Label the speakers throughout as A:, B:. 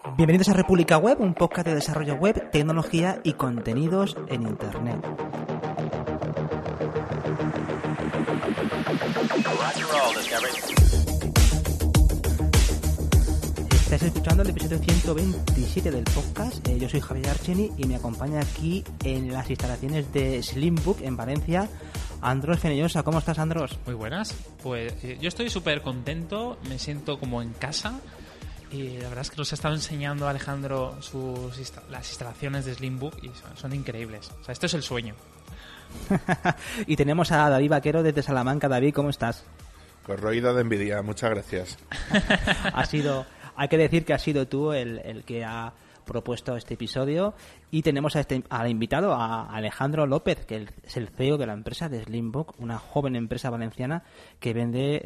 A: Bienvenidos a República Web, un podcast de desarrollo web, tecnología y contenidos en Internet. Estáis escuchando el episodio 127 del podcast. Yo soy Javier Archeni y me acompaña aquí en las instalaciones de Slimbook en Valencia Andros Fenollosa. ¿Cómo estás, Andros?
B: Muy buenas. Pues yo estoy súper contento, me siento como en casa. Y la verdad es que nos ha estado enseñando Alejandro las instalaciones de Slimbook y son increíbles. O sea, esto es el sueño.
A: Y tenemos a David Vaquero desde Salamanca. David, ¿cómo estás?
C: Corroído de envidia, muchas gracias.
A: Hay que decir que has sido tú el que ha propuesto este episodio, y tenemos al invitado, a Alejandro López, que es el CEO de la empresa de Slimbook, una joven empresa valenciana que vende...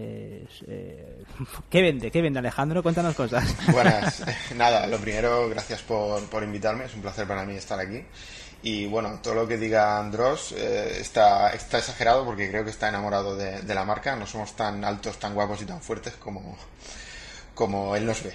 A: ¿Qué vende, Alejandro? Cuéntanos cosas.
D: Buenas. Nada, lo primero, gracias por invitarme, es un placer para mí estar aquí. Y bueno, todo lo que diga Andros está exagerado, porque creo que está enamorado de la marca. No somos tan altos, tan guapos y tan fuertes como él nos ve.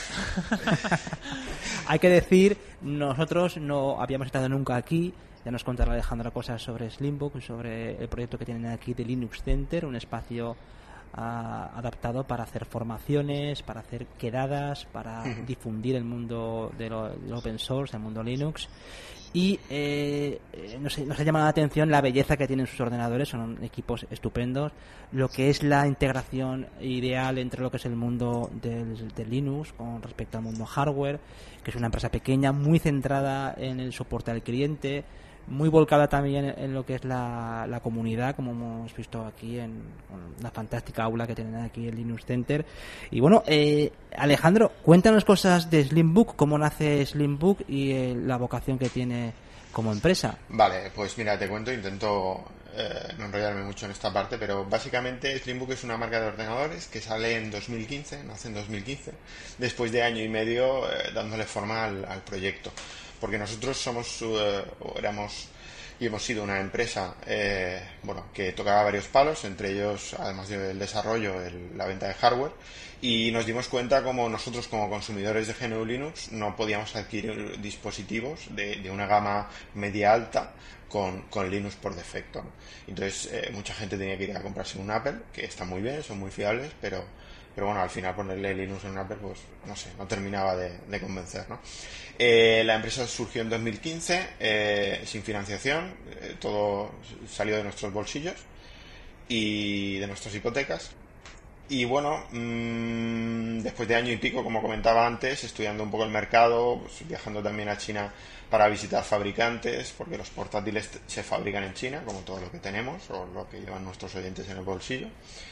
A: Hay que decir, nosotros no habíamos estado nunca aquí. Ya nos contará Alejandro cosas sobre Slimbook, sobre el proyecto que tienen aquí de Linux Center, un espacio adaptado para hacer formaciones, para hacer quedadas, para difundir el mundo del open source, el mundo Linux. Y nos ha llamado la atención la belleza que tienen sus ordenadores, son equipos estupendos, lo que es la integración ideal entre lo que es el mundo del Linux con respecto al mundo hardware, que es una empresa pequeña, muy centrada en el soporte al cliente, muy volcada también en lo que es la comunidad, como hemos visto aquí en la fantástica aula que tienen aquí el Linux Center. Y bueno, Alejandro, cuéntanos cosas de Slimbook, cómo nace Slimbook y la vocación que tiene como empresa.
D: Vale, pues mira, te cuento, intento no enrollarme mucho en esta parte, pero básicamente Slimbook es una marca de ordenadores que sale en 2015, nace en 2015, después de año y medio dándole forma al proyecto. Porque nosotros éramos y hemos sido una empresa que tocaba varios palos, entre ellos, además del desarrollo, la venta de hardware, y nos dimos cuenta como nosotros, como consumidores de GNU Linux, no podíamos adquirir dispositivos de una gama media-alta con Linux por defecto, ¿no? Entonces, mucha gente tenía que ir a comprarse un Apple, que está muy bien, son muy fiables, pero bueno, al final ponerle Linux en un Apple, pues no sé, no terminaba de convencer, ¿no? La empresa surgió en 2015 sin financiación, todo salió de nuestros bolsillos y de nuestras hipotecas. Y bueno, después de año y pico, como comentaba antes, estudiando un poco el mercado, pues, viajando también a China para visitar fabricantes, porque los portátiles se fabrican en China, como todo lo que tenemos o lo que llevan nuestros oyentes en el bolsillo.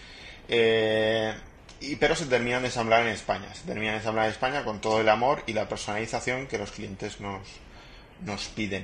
D: Pero se terminan de ensamblar en España. Con todo el amor y la personalización que los clientes nos piden.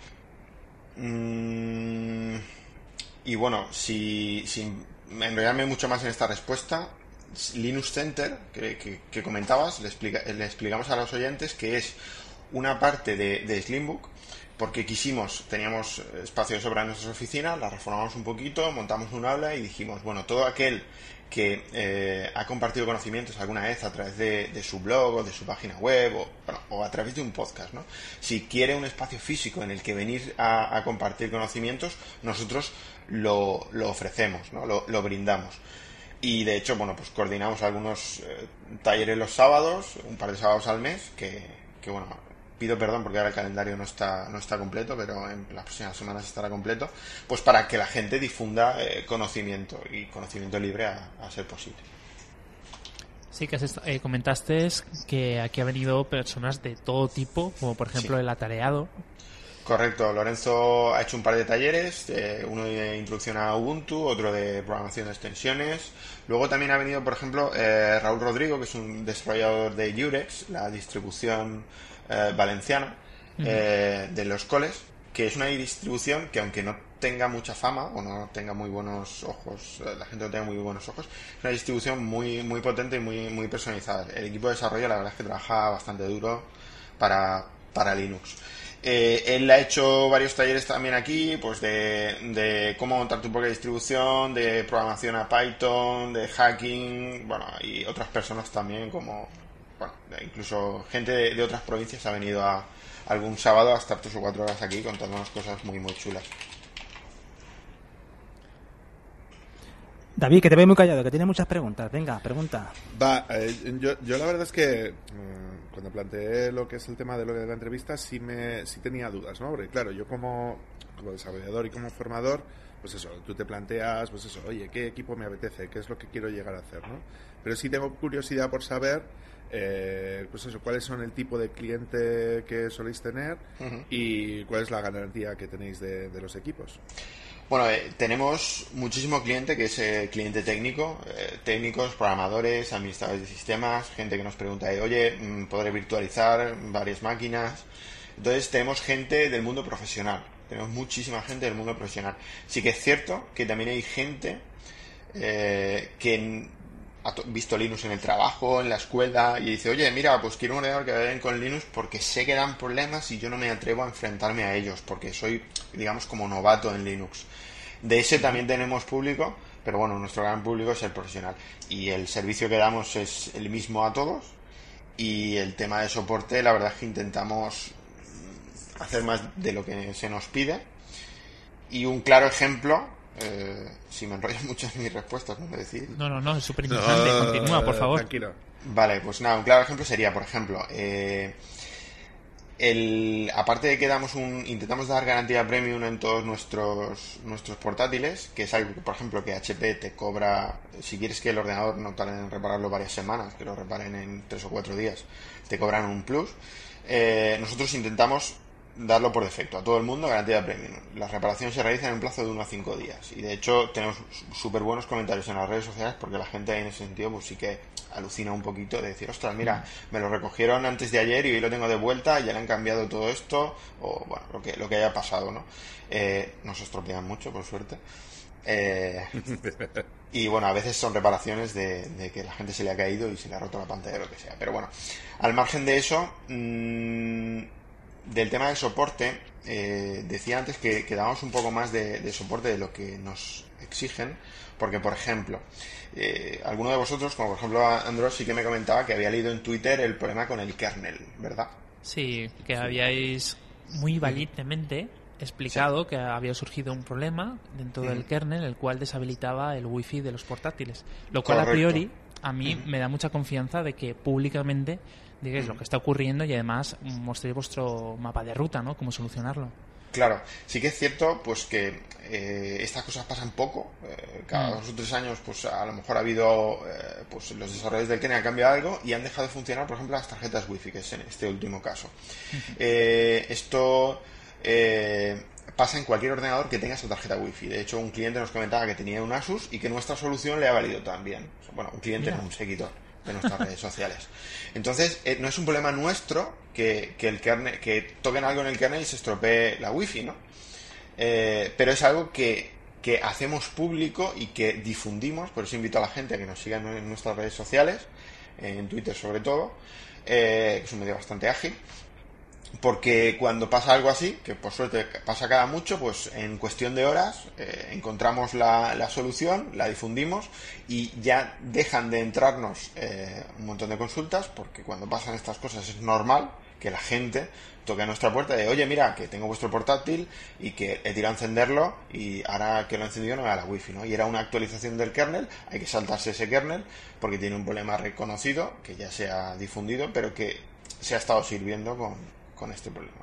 D: Y bueno, sin enrollarme mucho más en esta respuesta, Linux Center, que comentabas, le explicamos a los oyentes que es una parte de Slimbook, porque teníamos espacio de sobra en nuestras oficinas, la reformamos un poquito, montamos un aula y dijimos, bueno, todo aquel que ha compartido conocimientos alguna vez a través de su blog o de su página web o a través de un podcast, ¿no? Si quiere un espacio físico en el que venir a compartir conocimientos, nosotros lo ofrecemos, ¿no? Lo brindamos. Y de hecho, bueno, pues coordinamos algunos talleres los sábados, un par de sábados al mes, que bueno, pido perdón porque ahora el calendario no está completo, pero en las próximas semanas estará completo, pues para que la gente difunda conocimiento y conocimiento libre a ser posible.
B: Sí, que comentaste que aquí ha venido personas de todo tipo, como por ejemplo el atareado.
D: Correcto, Lorenzo ha hecho un par de talleres, uno de introducción a Ubuntu, otro de programación de extensiones. Luego también ha venido, por ejemplo, Raúl Rodrigo, que es un desarrollador de Jurex, la distribución valenciana de los coles, que es una distribución que, aunque no tenga mucha fama o no tenga muy buenos ojos, la gente no tenga muy buenos ojos, es una distribución muy, muy potente y muy personalizada. El equipo de desarrollo, la verdad es que trabaja bastante duro para Linux. Él ha hecho varios talleres también aquí, pues de cómo montar tu propia distribución, de programación a Python, de hacking, bueno, y otras personas también como bueno, incluso gente de otras provincias ha venido algún sábado a estar 3 o 4 horas aquí contándonos cosas muy muy chulas.
A: David, que te veo muy callado, que tiene muchas preguntas. Venga, pregunta.
C: Yo la verdad es que cuando planteé lo que es el tema de lo de la entrevista sí tenía dudas, ¿no? Porque claro, yo como desarrollador y como formador, pues eso, tú te planteas, pues eso, oye, ¿qué equipo me apetece? ¿Qué es lo que quiero llegar a hacer, no? Pero sí tengo curiosidad por saber, pues eso, cuáles son el tipo de cliente que soléis tener y cuál es la garantía que tenéis de los equipos.
D: Bueno, tenemos muchísimo cliente que es cliente técnico, técnicos, programadores, administradores de sistemas, gente que nos pregunta, oye, ¿podré virtualizar varias máquinas? Entonces tenemos gente del mundo profesional, tenemos muchísima gente del mundo profesional. Sí que es cierto que también hay gente que ha visto Linux en el trabajo, en la escuela, y dice, oye, mira, pues quiero un ordenador que vaya con Linux porque sé que dan problemas y yo no me atrevo a enfrentarme a ellos porque soy, digamos, como novato en Linux. De ese también tenemos público, pero bueno, nuestro gran público es el profesional. Y el servicio que damos es el mismo a todos. Y el tema de soporte, la verdad es que intentamos hacer más de lo que se nos pide. Y un claro ejemplo, si me enrollo mucho en mis respuestas, ¿no? Decir.
B: No, es súper interesante. Continúa, por favor.
C: Tranquilo.
D: Vale, pues nada, un claro ejemplo sería, por ejemplo, aparte de que intentamos dar garantía premium en todos nuestros portátiles, que es algo que, por ejemplo, que HP te cobra, si quieres que el ordenador no tarde en repararlo varias semanas, que lo reparen en 3 o 4 días, te cobran un plus. Nosotros intentamos darlo por defecto a todo el mundo, garantía premium. Las reparaciones se realizan en un plazo de 1 a 5 días y de hecho tenemos súper buenos comentarios en las redes sociales porque la gente en ese sentido pues sí que alucina un poquito de decir, ostras, mira, me lo recogieron antes de ayer y hoy lo tengo de vuelta y ya le han cambiado todo esto, o bueno, lo que haya pasado, ¿no? No se estropean mucho, por suerte. Y bueno, a veces son reparaciones de que la gente se le ha caído y se le ha roto la pantalla o lo que sea, pero bueno, al margen de eso, del tema del soporte, decía antes que damos un poco más de soporte de lo que nos exigen, porque por ejemplo, alguno de vosotros, como por ejemplo Andros, sí que me comentaba que había leído en Twitter el problema con el kernel, ¿verdad?
B: Sí, que habíais muy valientemente explicado que había surgido un problema dentro del kernel, el cual deshabilitaba el wifi de los portátiles, lo cual
D: Correcto.
B: a priori a mí me da mucha confianza de que públicamente digáis lo que está ocurriendo y además mostréis vuestro mapa de ruta, ¿no? Cómo solucionarlo.
D: Claro, sí que es cierto pues que estas cosas pasan poco, cada 2 o 3 años pues a lo mejor ha habido pues los desarrolladores del kernel han cambiado algo y han dejado de funcionar, por ejemplo, las tarjetas wifi, que es en este último caso. Esto pasa en cualquier ordenador que tenga esa tarjeta wifi. De hecho, un cliente nos comentaba que tenía un Asus y que nuestra solución le ha valido también. Bueno, un cliente no, un seguidor de nuestras redes sociales. Entonces, no es un problema nuestro que el kernel, que toquen algo en el kernel y se estropee la wifi, ¿no? Pero es algo que hacemos público y que difundimos, por eso invito a la gente a que nos sigan en nuestras redes sociales, en Twitter sobre todo, que es un medio bastante ágil, porque cuando pasa algo así, que por suerte pasa cada mucho, pues en cuestión de horas encontramos la solución, la difundimos y ya dejan de entrarnos un montón de consultas, porque cuando pasan estas cosas es normal que la gente toque a nuestra puerta de, oye, mira, que tengo vuestro portátil y que he tirado a encenderlo y ahora que lo he encendido no me da la wifi, ¿no? Y era una actualización del kernel, hay que saltarse ese kernel porque tiene un problema reconocido que ya se ha difundido, pero que se ha estado sirviendo con este problema.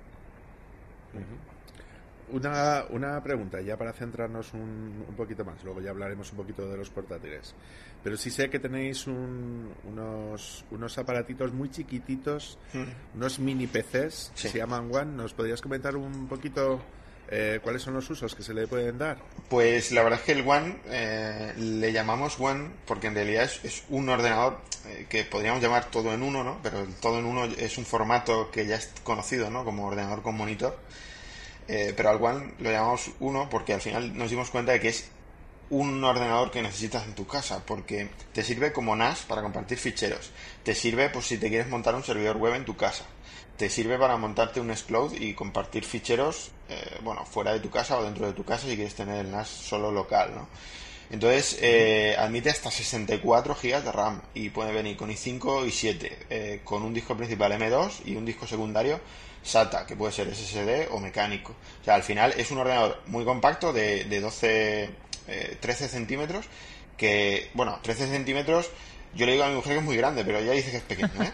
C: Una pregunta, ya para centrarnos un poquito más, luego ya hablaremos un poquito de los portátiles. Pero sí sé que tenéis unos aparatitos muy chiquititos, unos mini PCs,
D: Sí.
C: que se llaman One. ¿Nos podrías comentar un poquito cuáles son los usos que se le pueden dar?
D: Pues la verdad es que el One le llamamos One porque en realidad es un ordenador que podríamos llamar todo en uno, ¿no? Pero el todo en uno es un formato que ya es conocido, ¿no? Como ordenador con monitor. Pero al One lo llamamos uno porque al final nos dimos cuenta de que es un ordenador que necesitas en tu casa, porque te sirve como NAS para compartir ficheros, te sirve pues si te quieres montar un servidor web en tu casa, te sirve para montarte un Nextcloud y compartir ficheros fuera de tu casa o dentro de tu casa si quieres tener el NAS solo local, ¿no? Entonces, admite hasta 64 GB de RAM y puede venir con i5 y 7, con un disco principal M2 y un disco secundario SATA, que puede ser SSD o mecánico. O sea, al final es un ordenador muy compacto de 13 centímetros, que, bueno, 13 centímetros, yo le digo a mi mujer que es muy grande, pero ella dice que es pequeño, ¿eh?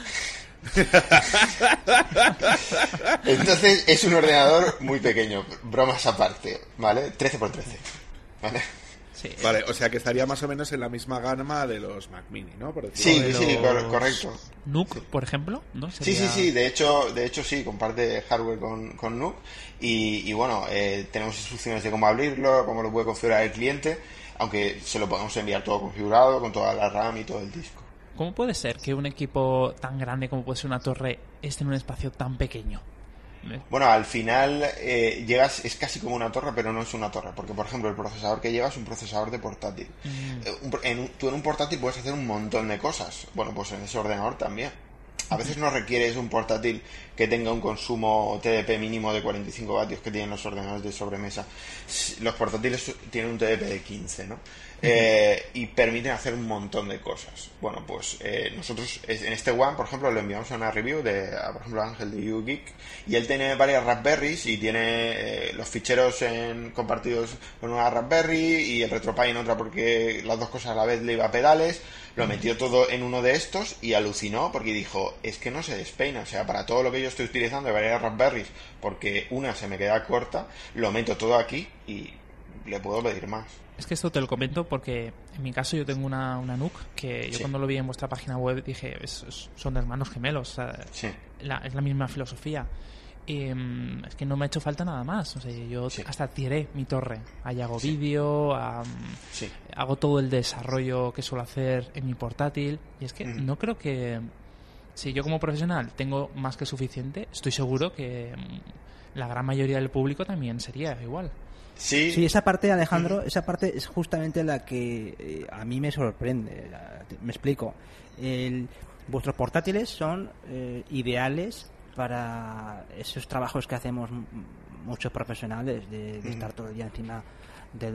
D: Entonces es un ordenador muy pequeño, bromas aparte, ¿vale? 13 por 13, ¿vale?
B: Sí.
C: Vale, o sea que estaría más o menos en la misma gama de los Mac Mini, ¿no? Por
D: Sí,
C: decirlo.
D: sí, correcto.
B: NUC, por ejemplo, ¿no?
D: Sí,
B: Sería...
D: sí, de hecho sí, comparte hardware con NUC y bueno, tenemos instrucciones de cómo abrirlo, cómo lo puede configurar el cliente, aunque se lo podemos enviar todo configurado, con toda la RAM y todo el disco.
B: ¿Cómo puede ser que un equipo tan grande como puede ser una torre esté en un espacio tan pequeño?
D: Bueno, al final llegas, es casi como una torre, pero no es una torre, porque por ejemplo el procesador que lleva es un procesador de portátil. Tú en un portátil puedes hacer un montón de cosas. Bueno, pues en ese ordenador también. A veces no requieres un portátil que tenga un consumo TDP mínimo de 45 vatios que tienen los ordenadores de sobremesa. Los portátiles tienen un TDP de 15, ¿no? Y permiten hacer un montón de cosas. Bueno, pues nosotros en este One, por ejemplo, lo enviamos a una review por ejemplo, Ángel de YouGeek, y él tiene varias Raspberries y tiene los ficheros compartidos con una Raspberry y el RetroPie en otra, porque las dos cosas a la vez le iba a pedales. Lo metió todo en uno de estos y alucinó porque dijo, es que no se despeina, o sea, para todo lo que yo estoy utilizando de varias Raspberries, porque una se me queda corta, lo meto todo aquí y le puedo pedir más.
B: Es que esto te lo comento porque en mi caso yo tengo una NUC que yo
D: Sí.
B: cuando lo vi en vuestra página web dije, son hermanos gemelos, o sea,
D: Sí.
B: es la misma filosofía. Y, es que no me ha hecho falta nada más. O sea, yo
D: Sí.
B: hasta tiré mi torre. Ahí hago
D: Sí.
B: vídeo,
D: Sí.
B: hago todo el desarrollo que suelo hacer en mi portátil. Y es que no creo que... Si yo como profesional tengo más que suficiente, estoy seguro que la gran mayoría del público también sería igual.
D: Sí.
A: Sí, esa parte, Alejandro, esa parte es justamente la que a mí me sorprende. Me explico. Vuestros portátiles son ideales para esos trabajos que hacemos muchos profesionales de estar todo el día encima de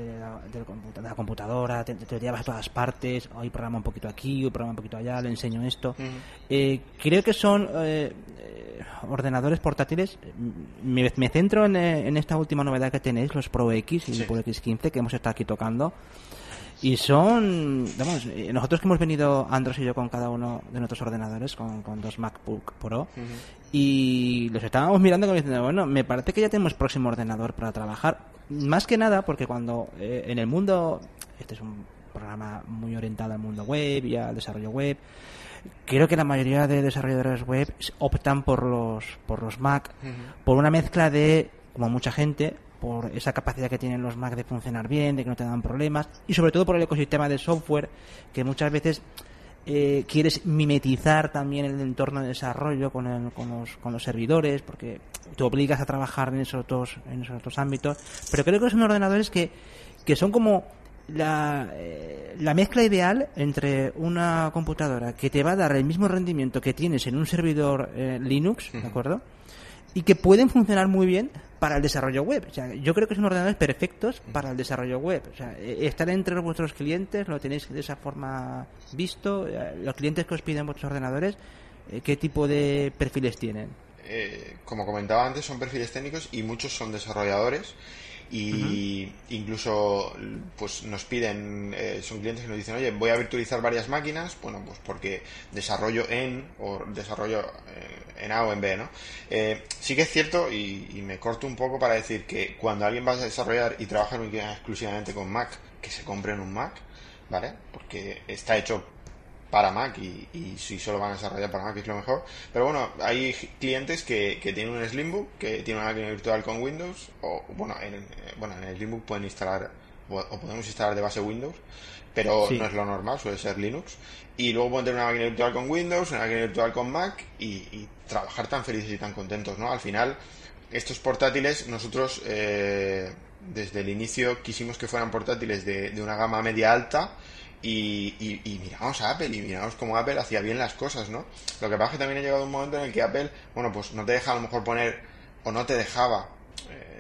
A: la computadora, te lo llevas a todas partes, hoy programa un poquito aquí, hoy programa un poquito allá, le enseño esto. Creo que son ordenadores portátiles. Me centro en esta última novedad que tenéis, los Pro X y
D: Sí.
A: el Pro X15, que hemos estado aquí tocando. Y son, vamos, nosotros que hemos venido, Andros y yo, con cada uno de nuestros ordenadores, con dos MacBook Pro, y los estábamos mirando como diciendo, bueno, me parece que ya tenemos próximo ordenador para trabajar. Más que nada porque cuando en el mundo, este es un programa muy orientado al mundo web y al desarrollo web, creo que la mayoría de desarrolladores web optan por los Mac, por una mezcla de, como mucha gente, por esa capacidad que tienen los Mac de funcionar bien, de que no te dan problemas, y sobre todo por el ecosistema de software, que muchas veces quieres mimetizar también el entorno de desarrollo con los servidores, porque te obligas a trabajar en esos dos ámbitos. Pero creo que son ordenadores que son como la mezcla ideal entre una computadora que te va a dar el mismo rendimiento que tienes en un servidor Linux, ¿de acuerdo? Y que pueden funcionar muy bien para el desarrollo web. O sea, yo creo que son ordenadores perfectos para el desarrollo web. O sea, estar entre vuestros clientes, lo tenéis de esa forma visto. Los clientes que os piden vuestros ordenadores, ¿qué tipo de perfiles tienen?
D: Como comentaba antes, son perfiles técnicos y muchos son desarrolladores. Y incluso pues nos piden, son clientes que nos dicen, oye, voy a virtualizar varias máquinas, bueno, pues porque desarrollo en A o en B, ¿no? Sí que es cierto, y me corto un poco para decir que cuando alguien va a desarrollar y trabaja exclusivamente con Mac, que se compren un Mac, ¿vale? Porque está hecho para Mac y si solo van a desarrollar para Mac es lo mejor. Pero bueno, hay clientes que tienen un Slimbook, que tiene una máquina virtual con Windows, o bueno, en el Slimbook pueden instalar o podemos instalar de base Windows, pero
A: Sí.
D: no es lo normal, suele ser Linux. Y luego pueden tener una máquina virtual con Windows, una máquina virtual con Mac y trabajar tan felices y tan contentos, ¿no? Al final, estos portátiles nosotros desde el inicio quisimos que fueran portátiles de una gama media alta. Y miramos a Apple y miramos cómo Apple hacía bien las cosas, ¿no? Lo que pasa es que también ha llegado un momento en el que Apple, bueno, pues no te deja a lo mejor poner, o no te dejaba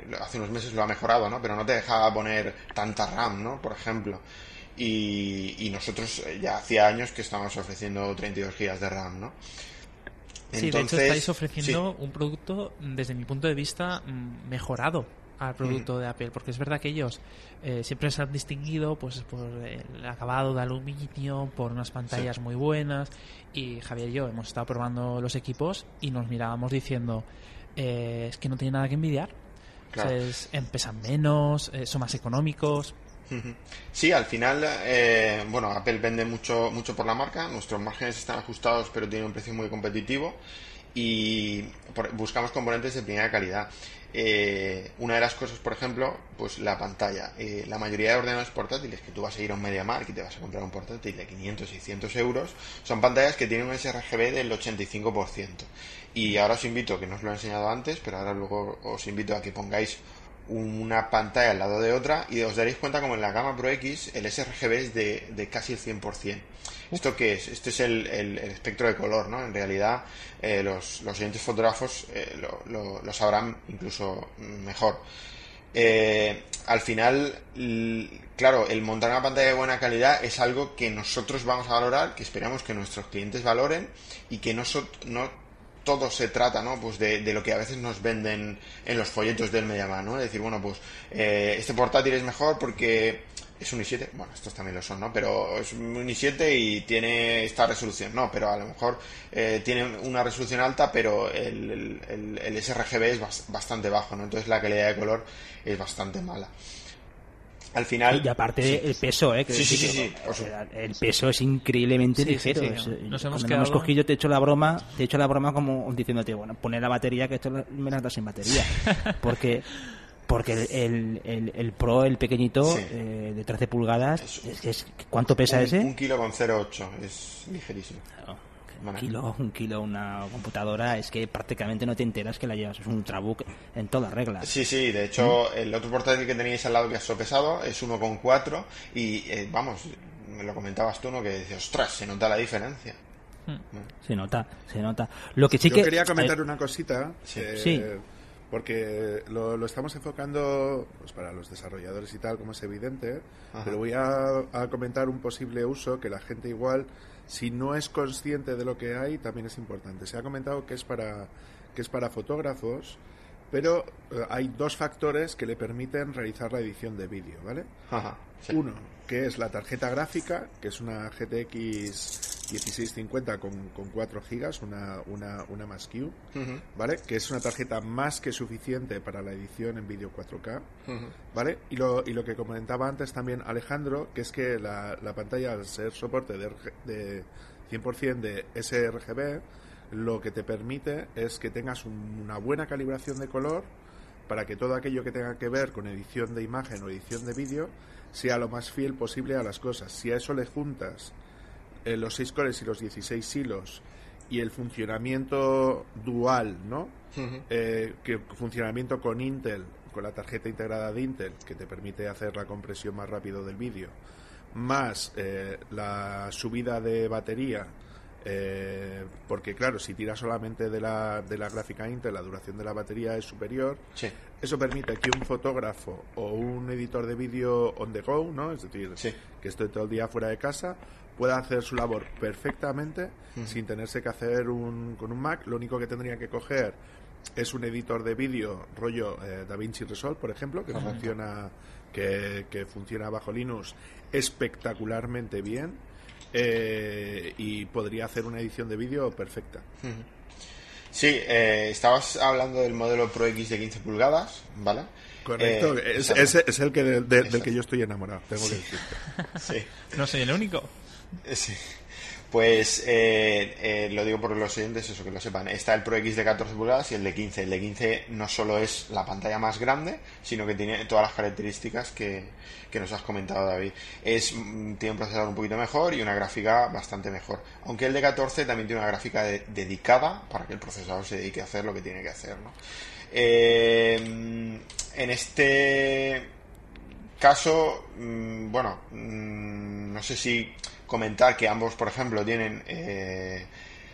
D: hace unos meses lo ha mejorado, ¿no? Pero no te dejaba poner tanta RAM, ¿no? Por ejemplo. Y nosotros ya hacía años que estábamos ofreciendo 32 GB de RAM, ¿no?
B: Sí, de hecho estáis ofreciendo un producto, desde mi punto de vista, mejorado al producto de Apple, porque es verdad que ellos siempre se han distinguido pues por el acabado de aluminio, por unas pantallas muy buenas, y Javier y yo hemos estado probando los equipos y nos mirábamos diciendo es que no tiene nada que envidiar.
D: Claro.
B: O sea, pesan menos, son más económicos.
D: Sí, al final, bueno, Apple vende mucho por la marca, nuestros márgenes están ajustados pero tienen un precio muy competitivo y buscamos componentes de primera calidad. Una de las cosas, por ejemplo, pues la pantalla. La mayoría de ordenadores portátiles que tú vas a ir a un MediaMarkt y te vas a comprar un portátil de 500, 600 euros, son pantallas que tienen un sRGB del 85%. Y ahora os invito, que no os lo he enseñado antes, pero ahora luego os invito a que pongáis una pantalla al lado de otra y os daréis cuenta como en la gama Pro X el sRGB es de casi el 100%. ¿Esto qué es? Este es el espectro de color, ¿no? En realidad los oyentes fotógrafos lo sabrán incluso mejor. Al final, claro, el montar una pantalla de buena calidad es algo que nosotros vamos a valorar, que esperamos que nuestros clientes valoren y que no todo se trata, ¿no? Pues de lo que a veces nos venden en los folletos del MediaMarkt, ¿no? Es decir, bueno, pues este portátil es mejor porque es un i7, bueno, estos también lo son, ¿no? Pero es un i7 y tiene esta resolución, no, pero a lo mejor tiene una resolución alta, pero el sRGB es bastante bajo, ¿no? Entonces la calidad de color es bastante mala. Al final,
A: y aparte el peso, que
D: sí.
A: El peso es increíblemente ligero.
B: Sí. Nos hemos
A: Cuando hemos cogido, te he hecho la broma como diciéndote, bueno, poner la batería, que esto me la das sin batería. porque el Pro, el pequeñito, de 13 pulgadas, ¿cuánto pesa ese?
D: 1,08 kg, es ligerísimo.
A: Claro. Un kilo una computadora, es que prácticamente no te enteras que la llevas, es un ultrabook en todas reglas.
D: Sí, de hecho el otro portátil que teníais al lado que es pesado es 1,4 y vamos, me lo comentabas tú, ¿no? Que dices, ostras, se nota la diferencia.
A: Se nota. Lo que sí
C: Yo quería comentar una cosita,
A: sí.
C: Porque lo estamos enfocando pues para los desarrolladores y tal, como es evidente, pero voy a comentar un posible uso que la gente igual, si no es consciente de lo que hay, también es importante. Se ha comentado que es para fotógrafos, pero hay dos factores que le permiten realizar la edición de vídeo, ¿vale? Sí. Uno, que es la tarjeta gráfica, que es una GTX 1650 con 4 GB, una Max-Q, ¿vale? Que es una tarjeta más que suficiente para la edición en vídeo 4K, ¿vale? Y lo que comentaba antes también Alejandro, que es que la pantalla, al ser soporte de 100% de sRGB, lo que te permite es que tengas una buena calibración de color para que todo aquello que tenga que ver con edición de imagen o edición de vídeo sea lo más fiel posible a las cosas. Si a eso le juntas los 6 cores y los 16 hilos y el funcionamiento dual, ¿no? Que funcionamiento con Intel, con la tarjeta integrada de Intel, que te permite hacer la compresión más rápido del vídeo, más la subida de batería, porque claro, si tiras solamente de la gráfica Intel, la duración de la batería es superior.
D: Sí.
C: Eso permite que un fotógrafo o un editor de vídeo on the go, ¿no? Es decir, que esté todo el día fuera de casa, pueda hacer su labor perfectamente sin tenerse que hacer con un Mac. Lo único que tendría que coger es un editor de vídeo rollo DaVinci Resolve, por ejemplo, que funciona bajo Linux espectacularmente bien, y podría hacer una edición de vídeo perfecta.
D: Sí, estabas hablando del modelo Pro X de 15 pulgadas, ¿vale?
C: Correcto, es el que del que yo estoy enamorado, tengo que decirte.
D: Sí.
B: No soy el único.
D: Sí. Pues lo digo por los oyentes, eso que lo sepan. Está el Pro X de 14 pulgadas y el de 15. El de 15 no solo es la pantalla más grande, sino que tiene todas las características que nos has comentado, David. Tiene un procesador un poquito mejor y una gráfica bastante mejor. Aunque el de 14 también tiene una gráfica dedicada para que el procesador se dedique a hacer lo que tiene que hacer, ¿no? En este caso, bueno, no sé si comentar que ambos, por ejemplo, tienen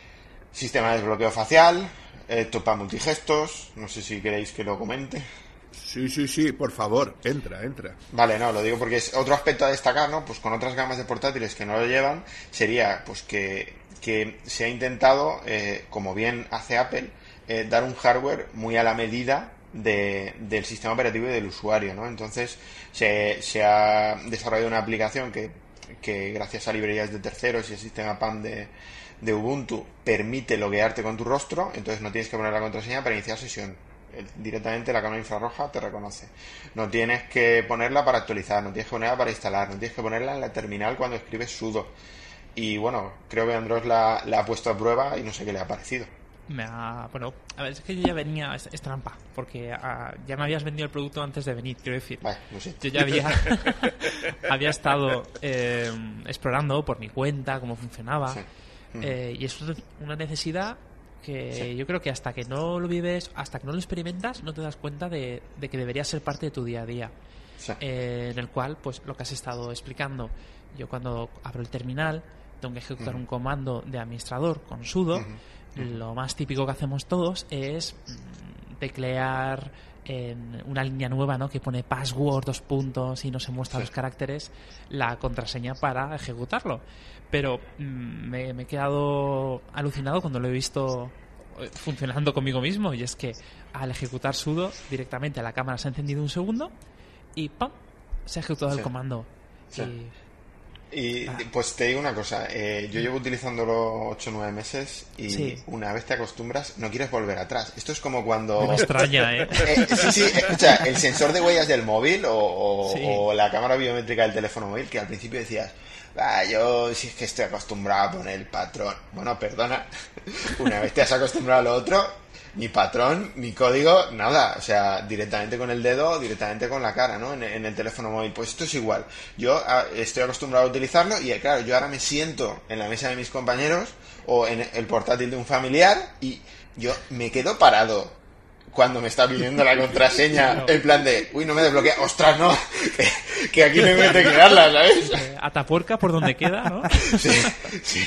D: sistema de desbloqueo facial, topa multigestos. No sé si queréis que lo comente.
C: Sí, por favor, entra.
D: Vale, no, lo digo porque es otro aspecto a destacar, ¿no? Pues con otras gamas de portátiles que no lo llevan, sería pues que se ha intentado, como bien hace Apple, dar un hardware muy a la medida del sistema operativo y del usuario, ¿no? Entonces se ha desarrollado una aplicación que gracias a librerías de terceros y el sistema PAM de Ubuntu permite loguearte con tu rostro, entonces no tienes que poner la contraseña para iniciar sesión. Directamente la cámara infrarroja te reconoce. No tienes que ponerla para actualizar, no tienes que ponerla para instalar, no tienes que ponerla en la terminal cuando escribes sudo. Y bueno, creo que Android la ha puesto a prueba y no sé qué le ha parecido.
B: Bueno, a ver, es que yo ya venía, es trampa, porque ya me habías vendido el producto antes de venir, quiero decir.
D: Vale, no sé.
B: Yo ya había estado explorando por mi cuenta cómo funcionaba,
D: Sí.
B: y es una necesidad que yo creo que hasta que no lo vives, hasta que no lo experimentas, no te das cuenta de que debería ser parte de tu día a día.
D: Sí.
B: En el cual, pues lo que has estado explicando, yo cuando abro el terminal tengo que ejecutar un comando de administrador con sudo. Lo más típico que hacemos todos es teclear en una línea nueva, ¿no?, que pone password, 2 puntos y no se muestran los caracteres, la contraseña para ejecutarlo. Pero me he quedado alucinado cuando lo he visto funcionando conmigo mismo, y es que al ejecutar sudo directamente la cámara se ha encendido un segundo y ¡pam!, se ha ejecutado el comando.
D: Sí. Y pues te digo una cosa, yo llevo utilizándolo 8 o 9 meses y una vez te acostumbras no quieres volver atrás. Esto es como cuando...
B: Me extraña, ¿eh?
D: Sí, escucha, el sensor de huellas del móvil o la cámara biométrica del teléfono móvil, que al principio decías, yo sí es que estoy acostumbrado a poner el patrón. Bueno, perdona, una vez te has acostumbrado a lo otro, ni patrón, ni código, nada. O sea, directamente con el dedo, directamente con la cara, ¿no? En el teléfono móvil. Pues esto es igual. Yo estoy acostumbrado a utilizarlo y, claro, yo ahora me siento en la mesa de mis compañeros o en el portátil de un familiar y yo me quedo parado cuando me está pidiendo la contraseña, en plan de, uy, no me desbloquea, ostras, no, que aquí me mete que darla, ¿sabes?
B: Atapuerca por donde queda, ¿no?
D: Sí.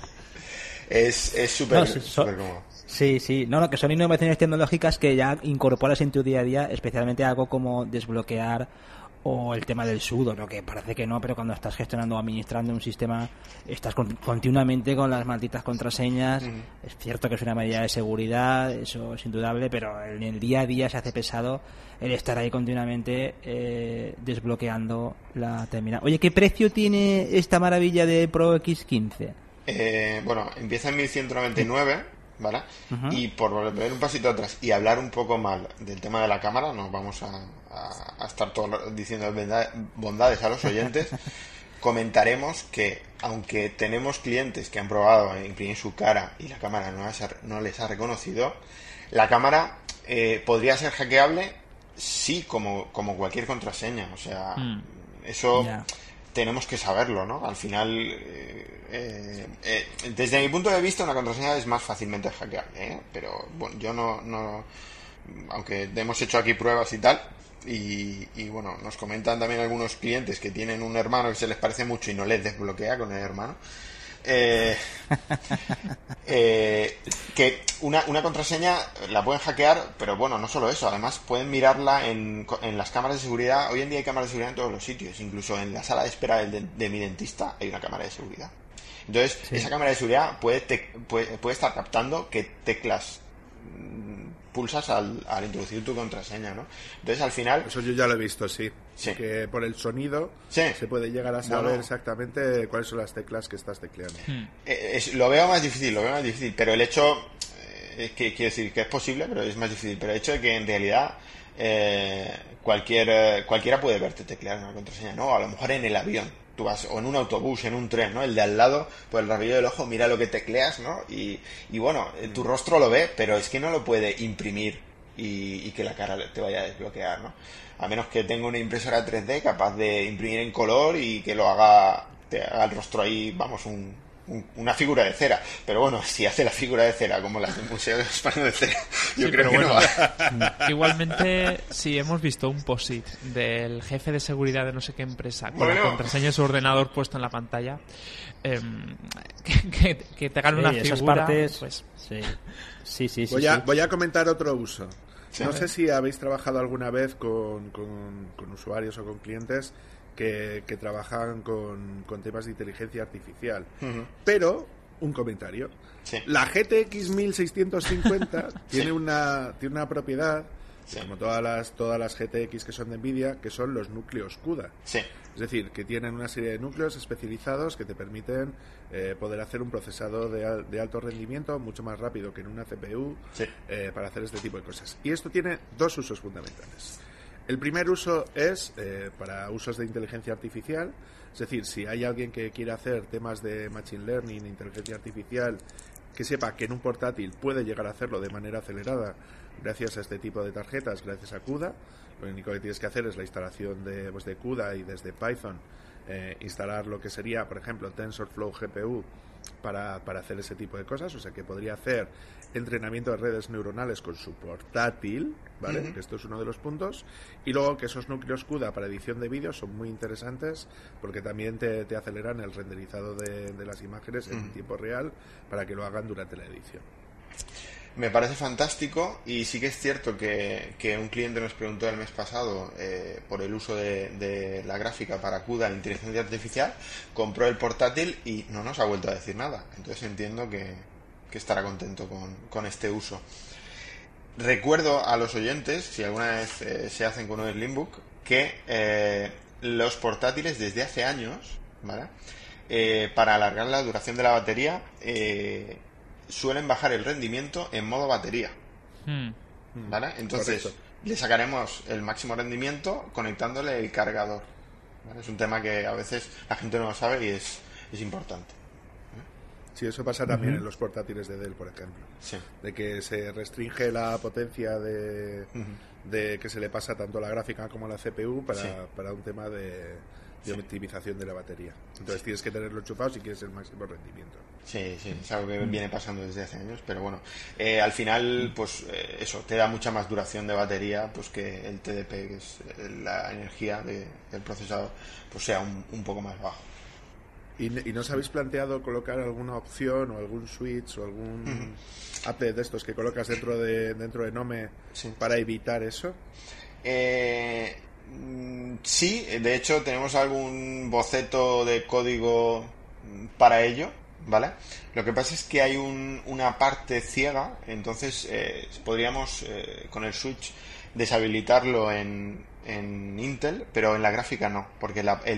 D: Es súper cómodo.
A: Sí. No, que son innovaciones tecnológicas que ya incorporas en tu día a día, especialmente algo como desbloquear o el tema del sudo, ¿no? Que parece que no, pero cuando estás gestionando o administrando un sistema estás continuamente con las malditas contraseñas. Es cierto que es una medida de seguridad, eso es indudable, pero en el día a día se hace pesado el estar ahí continuamente desbloqueando la terminal. Oye, ¿qué precio tiene esta maravilla de Pro X15?
D: Bueno, empieza en 1199, ¿vale? Y por volver un pasito atrás y hablar un poco mal del tema de la cámara, no vamos a estar todos diciendo bondades a los oyentes. Comentaremos que, aunque tenemos clientes que han probado imprimir su cara y la cámara no les ha reconocido, la cámara podría ser hackeable, sí, como cualquier contraseña. O sea, eso tenemos que saberlo, ¿no? Al final, desde mi punto de vista, una contraseña es más fácilmente hackeable, ¿eh? Pero bueno, yo no, aunque hemos hecho aquí pruebas y tal. Y bueno, nos comentan también algunos clientes que tienen un hermano que se les parece mucho y no les desbloquea con el hermano. Que una contraseña la pueden hackear, pero bueno, no solo eso, además pueden mirarla en las cámaras de seguridad. Hoy en día hay cámaras de seguridad en todos los sitios, incluso en la sala de espera de mi dentista hay una cámara de seguridad. Entonces, esa cámara de seguridad puede estar captando qué teclas pulsas al introducir tu contraseña, ¿no? Entonces, al final...
C: Eso yo ya lo he visto, sí. Que por el sonido se puede llegar a saber exactamente cuáles son las teclas que estás tecleando.
D: Lo veo más difícil, pero el hecho... quiero decir que es posible, pero es más difícil. Pero el hecho de que en realidad cualquiera puede verte teclear una contraseña, ¿no? A lo mejor en el avión. Tú vas, o en un autobús, en un tren, ¿no? El de al lado, por el rabillo del ojo, mira lo que tecleas, ¿no? Y bueno, tu rostro lo ve, pero es que no lo puede imprimir y que la cara te vaya a desbloquear, ¿no? A menos que tenga una impresora 3D capaz de imprimir en color y que te haga el rostro ahí, vamos, una figura de cera. Pero bueno, si hace la figura de cera como las del Museo Español de Cera, yo creo que no va.
B: Igualmente, si hemos visto un post-it del jefe de seguridad de no sé qué empresa con la contraseña de su ordenador puesto en la pantalla, que te hagan una figura,
A: partes,
B: pues...
A: Sí.
C: Voy a comentar otro uso. No sé si habéis trabajado alguna vez con usuarios o con clientes que trabajan con temas de inteligencia artificial. Pero, un comentario.
D: Sí.
C: La GTX 1650 tiene una propiedad, como todas las GTX que son de Nvidia, que son los núcleos CUDA.
D: Sí.
C: Es decir, que tienen una serie de núcleos especializados que te permiten poder hacer un procesado de alto rendimiento mucho más rápido que en una CPU para hacer este tipo de cosas. Y esto tiene dos usos fundamentales. El primer uso es para usos de inteligencia artificial, es decir, si hay alguien que quiere hacer temas de machine learning, inteligencia artificial, que sepa que en un portátil puede llegar a hacerlo de manera acelerada gracias a este tipo de tarjetas, gracias a CUDA. Lo único que tienes que hacer es la instalación de CUDA y desde Python instalar lo que sería, por ejemplo, TensorFlow GPU para hacer ese tipo de cosas. O sea, que podría hacer entrenamiento de redes neuronales con su portátil, ¿vale? Que esto es uno de los puntos. Y luego que esos núcleos CUDA para edición de vídeos son muy interesantes porque también te aceleran el renderizado de las imágenes en tiempo real para que lo hagan durante la edición.
D: Me parece fantástico, y sí que es cierto que un cliente nos preguntó el mes pasado por el uso de la gráfica para CUDA en inteligencia artificial, compró el portátil y no nos ha vuelto a decir nada. Entonces entiendo que estará contento con este uso. Recuerdo a los oyentes, si alguna vez se hacen con un Slimbook, que los portátiles desde hace años, ¿vale? Para alargar la duración de la batería, suelen bajar el rendimiento en modo batería, ¿vale? Entonces le sacaremos el máximo rendimiento conectándole el cargador, ¿vale? Es un tema que a veces la gente no lo sabe y es importante.
C: Sí, eso pasa también en los portátiles de Dell, por ejemplo.
D: Sí.
C: De que se restringe la potencia de que se le pasa tanto a la gráfica como a la CPU para un tema de optimización de la batería. Entonces tienes que tenerlo enchufado si quieres el máximo rendimiento. Sí,
D: es algo que viene pasando desde hace años, pero bueno, al final, pues eso, te da mucha más duración de batería pues que el TDP, que es la energía del procesador, pues sea un poco más bajo.
C: ¿Y no os habéis planteado colocar alguna opción o algún switch o algún update de estos que colocas dentro de Gnome para evitar eso?
D: Sí, de hecho tenemos algún boceto de código para ello, ¿vale? Lo que pasa es que hay una parte ciega, entonces podríamos con el switch deshabilitarlo en Intel, pero en la gráfica no, porque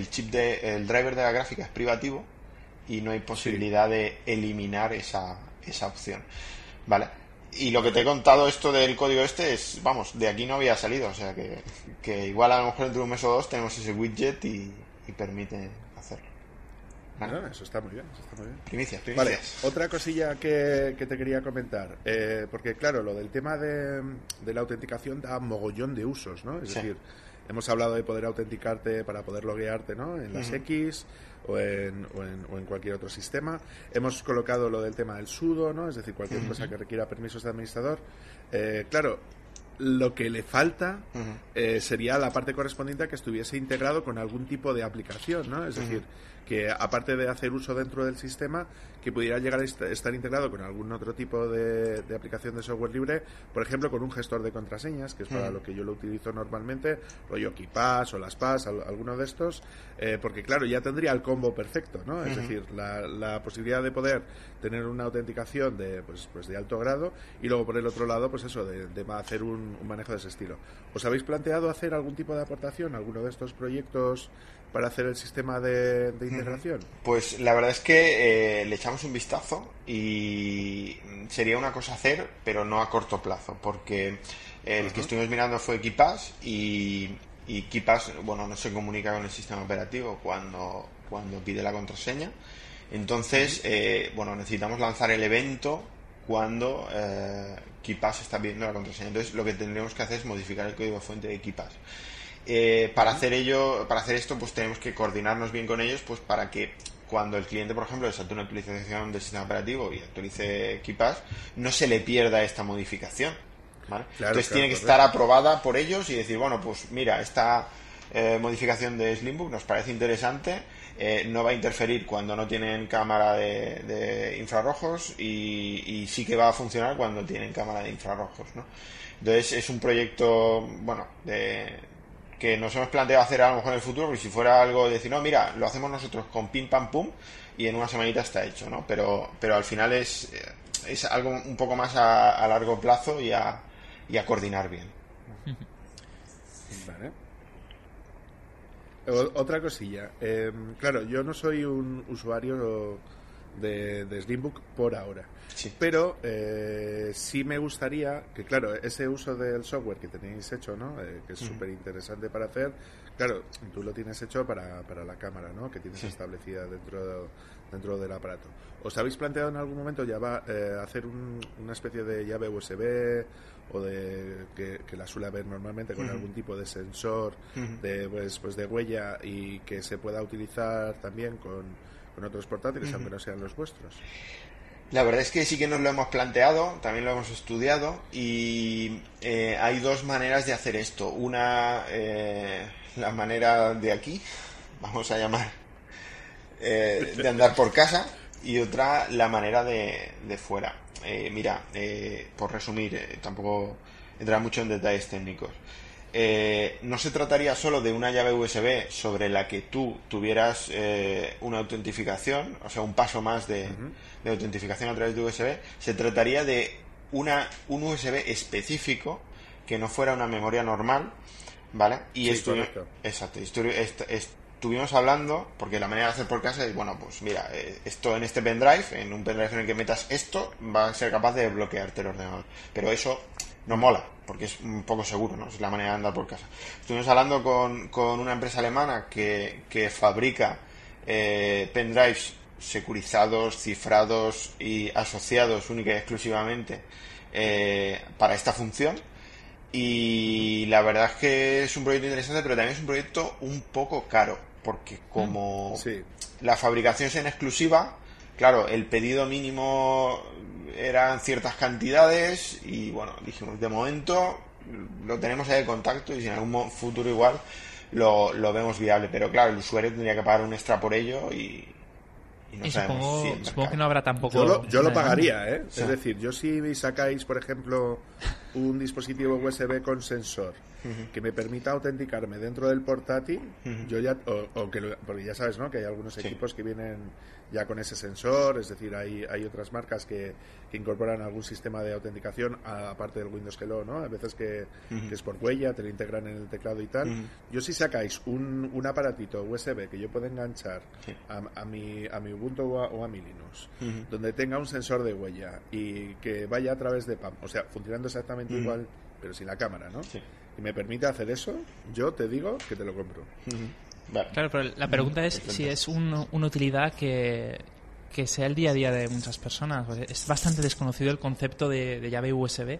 D: el driver de la gráfica es privativo y no hay posibilidad de eliminar esa opción, ¿vale? Y lo que te he contado, esto del código es, vamos, de aquí no había salido, o sea que igual a lo mejor entre un mes o dos tenemos ese widget y permite hacerlo. ¿Vale?
C: No, eso está muy bien,
D: Primicias.
C: Vale, otra cosilla que te quería comentar, porque claro, lo del tema de la autenticación da mogollón de usos, ¿no? Es decir, hemos hablado de poder autenticarte para poder loguearte, ¿no? En las X o en cualquier otro sistema. Hemos colocado lo del tema del sudo, ¿no? Es decir, cualquier cosa que requiera permisos de administrador. Claro, lo que le falta sería la parte correspondiente a que estuviese integrado con algún tipo de aplicación, ¿no? Es decir, que aparte de hacer uso dentro del sistema, que pudiera llegar a estar integrado con algún otro tipo de aplicación de software libre, por ejemplo con un gestor de contraseñas, que es para lo que yo lo utilizo normalmente, rollo KeePass o LastPass, alguno de estos, porque claro, ya tendría el combo perfecto, ¿no? Es decir, la posibilidad de poder tener una autenticación de alto grado y luego por el otro lado, pues eso, de hacer un manejo de ese estilo. ¿Os habéis planteado hacer algún tipo de aportación a alguno de estos proyectos para hacer el sistema de integración?
D: Pues la verdad es que le echamos un vistazo y sería una cosa hacer, pero no a corto plazo, porque el que estuvimos mirando fue KeePass y KeePass, bueno, no se comunica con el sistema operativo cuando pide la contraseña. Entonces, necesitamos lanzar el evento cuando KeePass está pidiendo la contraseña. Entonces, lo que tendríamos que hacer es modificar el código fuente de KeePass. Para hacer esto, pues tenemos que coordinarnos bien con ellos, pues para que cuando el cliente, por ejemplo, desate una actualización del sistema operativo y actualice KeePass, no se le pierda esta modificación, ¿vale? Entonces tiene que estar aprobada por ellos y decir, bueno, pues mira, esta modificación de Slimbook nos parece interesante, no va a interferir cuando no tienen cámara de infrarrojos y sí que va a funcionar cuando tienen cámara de infrarrojos, ¿no? Entonces es un proyecto, bueno, que nos hemos planteado hacer a lo mejor en el futuro, porque si fuera algo de decir, no, mira, lo hacemos nosotros con pim pam pum y en una semanita está hecho, ¿no? Pero al final es algo un poco más a largo plazo y a coordinar bien.
C: Vale. Otra cosilla. Claro, yo no soy un usuario de Slimbook por ahora.
D: Sí.
C: Pero sí me gustaría que, claro, ese uso del software que tenéis hecho, ¿no? Que es súper interesante para hacer. Claro, tú lo tienes hecho para la cámara, ¿no? Que tienes establecida dentro del aparato. ¿Os habéis planteado en algún momento ya hacer una especie de llave USB o que la suele haber normalmente con algún tipo de sensor de huella y que se pueda utilizar también con otros portátiles, aunque no sean los vuestros?
D: La verdad es que sí que nos lo hemos planteado, también lo hemos estudiado y hay dos maneras de hacer esto. Una, la manera de aquí, vamos a llamar, de andar por casa, y otra, la manera de fuera. Mira, por resumir, tampoco entrar mucho en detalles técnicos. No se trataría solo de una llave USB sobre la que tú tuvieras una autentificación, o sea, un paso más de autentificación a través de USB. Se trataría de un USB específico que no fuera una memoria normal, ¿vale? Y
C: sí, correcto.
D: Exacto. Estuvimos hablando, porque la manera de hacer por casa es, bueno, pues mira, esto en este pendrive, en un pendrive en el que metas esto, va a ser capaz de bloquearte el ordenador. Pero eso no mola, porque es un poco seguro, ¿no? Es la manera de andar por casa. Estuvimos hablando con una empresa alemana que fabrica pendrives securizados, cifrados y asociados única y exclusivamente para esta función. Y la verdad es que es un proyecto interesante, pero también es un proyecto un poco caro, porque como la fabricación es en exclusiva, claro, el pedido mínimo eran ciertas cantidades y bueno, dijimos, de momento lo tenemos ahí de contacto y si en algún futuro igual lo vemos viable, pero claro, el usuario tendría que pagar un extra por ello y no sabemos si
B: supongo que no habrá tampoco...
C: Yo lo pagaría, ¿eh? Sí. Es decir, yo si sacáis, por ejemplo, un dispositivo USB con sensor que me permita autenticarme dentro del portátil, yo ya, porque ya sabes, ¿no? Que hay algunos equipos que vienen ya con ese sensor, es decir, hay otras marcas que incorporan algún sistema de autenticación aparte del Windows Hello, ¿no? A veces que es por huella, te lo integran en el teclado y tal. Yo si sacáis un aparatito USB que yo pueda enganchar a mi Ubuntu o a mi Linux, donde tenga un sensor de huella y que vaya a través de PAM, o sea, funcionando exactamente igual, pero sin la cámara, ¿no? Y me permite hacer eso, yo te digo que te lo compro.
D: Vale.
B: Claro, pero la pregunta es si es una utilidad que sea el día a día de muchas personas. Es bastante desconocido el concepto de llave USB.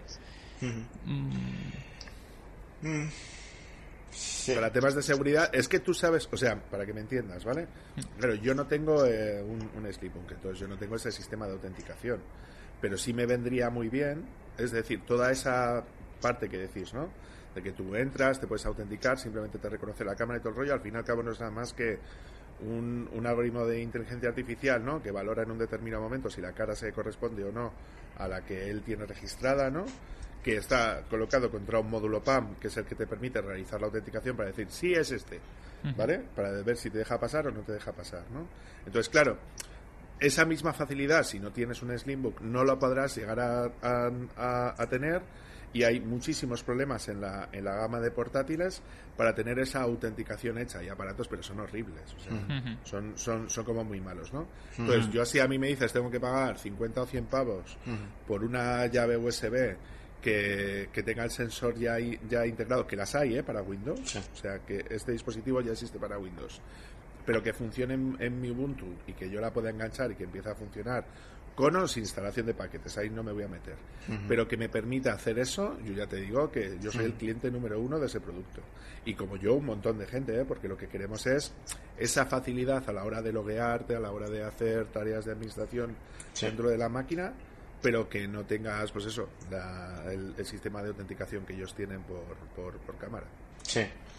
D: Sí.
C: Para temas de seguridad, es que tú sabes, o sea, para que me entiendas, ¿vale? Claro, yo no tengo un Slimbook, entonces yo no tengo ese sistema de autenticación, pero sí me vendría muy bien, es decir, toda esa parte que decís, ¿no? De que tú entras, te puedes autenticar, simplemente te reconoce la cámara y todo el rollo, al fin y al cabo no es nada más que un algoritmo de inteligencia artificial, ¿no? Que valora en un determinado momento si la cara se corresponde o no a la que él tiene registrada, ¿no? Que está colocado contra un módulo PAM, que es el que te permite realizar la autenticación para decir, sí, es este, ¿vale? Para ver si te deja pasar o no te deja pasar, ¿no? Entonces, claro, esa misma facilidad, si no tienes un Slimbook, no lo podrás llegar a tener, y hay muchísimos problemas en la gama de portátiles para tener esa autenticación hecha. Hay aparatos, pero son horribles, o sea, son como muy malos, ¿no? Entonces, yo si a mí me dices tengo que pagar 50 o 100 pavos por una llave USB que tenga el sensor ya integrado, que las hay para Windows, o sea que este dispositivo ya existe para Windows, pero que funcione en mi Ubuntu y que yo la pueda enganchar y que empiece a funcionar con o sin instalación de paquetes, ahí no me voy a meter, pero que me permita hacer eso, yo ya te digo que yo soy el cliente número 1 de ese producto, y como yo, un montón de gente, porque lo que queremos es esa facilidad a la hora de loguearte, a la hora de hacer tareas de administración dentro de la máquina, pero que no tengas, pues eso, el sistema de autenticación que ellos tienen por cámara.
D: Sí.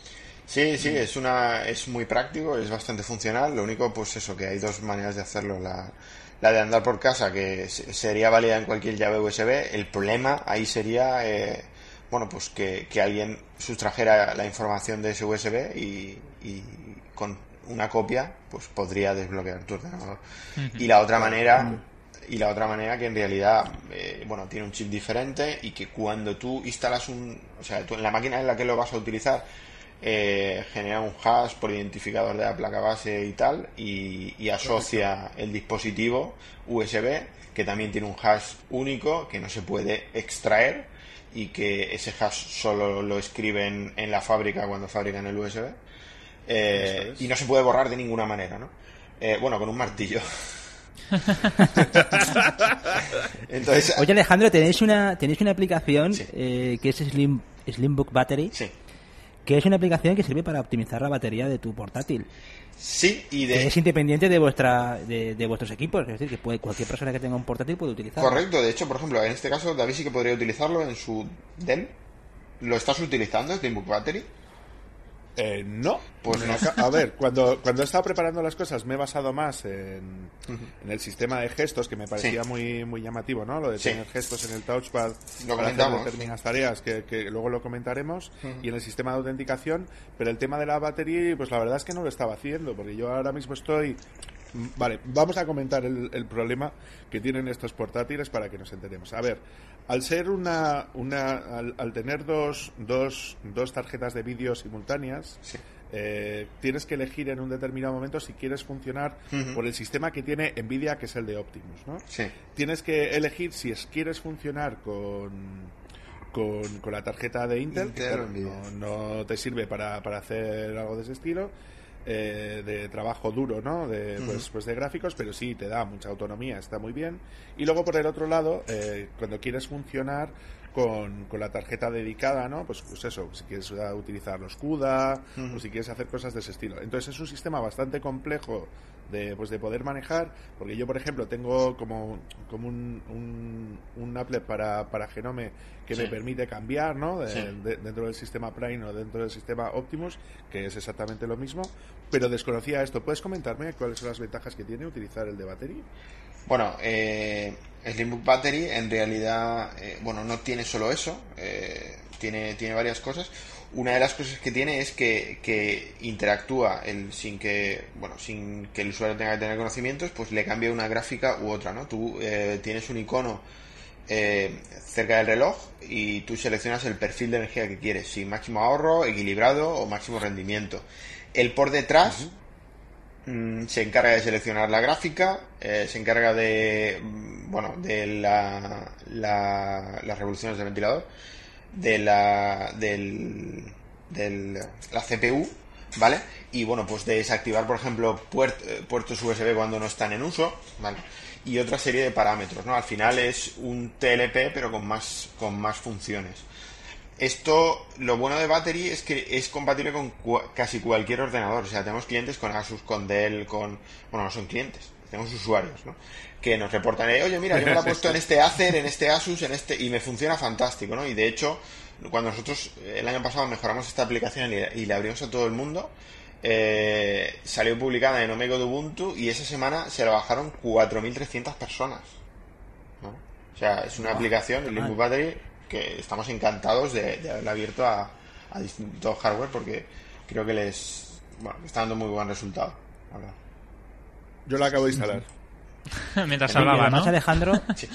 D: Sí, es muy práctico, es bastante funcional. Lo único, pues eso, que hay dos maneras de hacerlo. La de andar por casa, que sería válida en cualquier llave USB. El problema ahí sería, bueno, pues que alguien sustrajera la información de ese USB y con una copia, pues podría desbloquear tu ordenador. Y la otra manera que en realidad, bueno, tiene un chip diferente y que cuando tú instalas o sea, tú en la máquina en la que lo vas a utilizar, genera un hash por identificador de la placa base y tal, y asocia el dispositivo USB, que también tiene un hash único que no se puede extraer y que ese hash solo lo escriben en la fábrica cuando fabrican el USB, y no se puede borrar de ninguna manera, ¿no? Bueno, con un martillo. Entonces,
A: oye, Alejandro, tenéis una aplicación,
D: sí,
A: que es Slimbook Battery,
D: sí,
A: que es una aplicación que sirve para optimizar la batería de tu portátil,
D: sí,
A: que es independiente de vuestros equipos, es decir, que cualquier persona que tenga un portátil puede utilizarlo.
D: correcto. De hecho, por ejemplo, en este caso David sí que podría utilizarlo en su Dell. ¿Lo estás utilizando, Slimbook Battery?
C: No,
D: Pues no.
C: A ver, cuando he estado preparando las cosas me he basado más en el sistema de gestos, que me parecía
D: Sí,
C: muy llamativo, ¿no? Lo de
D: sí,
C: tener gestos en el touchpad
D: lo
C: para hacer
D: comentamos.
C: determinadas tareas, que luego lo comentaremos, y en el sistema de autenticación, pero el tema de la batería, pues la verdad es que no lo estaba haciendo, porque yo ahora mismo estoy... Vale, vamos a comentar el problema que tienen estos portátiles para que nos enteremos. A ver, al ser al tener dos tarjetas de vídeo simultáneas,
D: Sí.
C: tienes que elegir en un determinado momento si quieres funcionar por el sistema que tiene Nvidia, que es el de Optimus, ¿no?
D: Sí.
C: Tienes que elegir si quieres funcionar con la tarjeta de Intel, que claro, no te sirve para hacer algo de ese estilo, de trabajo duro, ¿no? Pues de gráficos, pero sí te da mucha autonomía, está muy bien. Y luego por el otro lado, cuando quieres funcionar con la tarjeta dedicada, ¿no? Pues eso, si quieres utilizar los CUDA, o si quieres hacer cosas de ese estilo. Entonces es un sistema bastante complejo de poder manejar, porque yo, por ejemplo, tengo como un applet para Genome que me permite cambiar, ¿no? Dentro del sistema Prime o dentro del sistema Optimus, que es exactamente lo mismo, pero desconocía esto. ¿Puedes comentarme cuáles son las ventajas que tiene utilizar el de Battery?
D: Bueno, Slimbook Battery en realidad, bueno, no tiene solo eso, tiene varias cosas. Una de las cosas que tiene es que interactúa sin que el usuario tenga que tener conocimientos, pues le cambia una gráfica u otra, ¿no? Tú tienes un icono cerca del reloj y tú seleccionas el perfil de energía que quieres, si máximo ahorro, equilibrado o máximo rendimiento. Él por detrás se encarga de seleccionar la gráfica, se encarga de las revoluciones del ventilador, de la CPU, ¿vale? Y bueno, pues de desactivar, por ejemplo, puertos USB cuando no están en uso, ¿vale? Y otra serie de parámetros, ¿no? Al final es un TLP pero con más funciones. Esto, lo bueno de Battery es que es compatible con casi cualquier ordenador. O sea, tenemos clientes con Asus, con Dell, bueno, no son clientes, tenemos usuarios, ¿no? Que nos reportan, oye, mira, yo me lo he puesto en este Acer, en este Asus, y me funciona fantástico, ¿no? Y de hecho, cuando nosotros el año pasado mejoramos esta aplicación y la abrimos a todo el mundo, salió publicada en Omega de Ubuntu y esa semana se la bajaron 4.300 personas, ¿no? O sea, es una aplicación, el Slimbook Battery, que estamos encantados de haberla abierto a distintos hardware, porque creo que les está dando muy buen resultado, la verdad.
C: Yo la acabo de instalar.
B: Mientras hablaba,
A: además,
B: ¿no?
A: Alejandro,
D: Sí.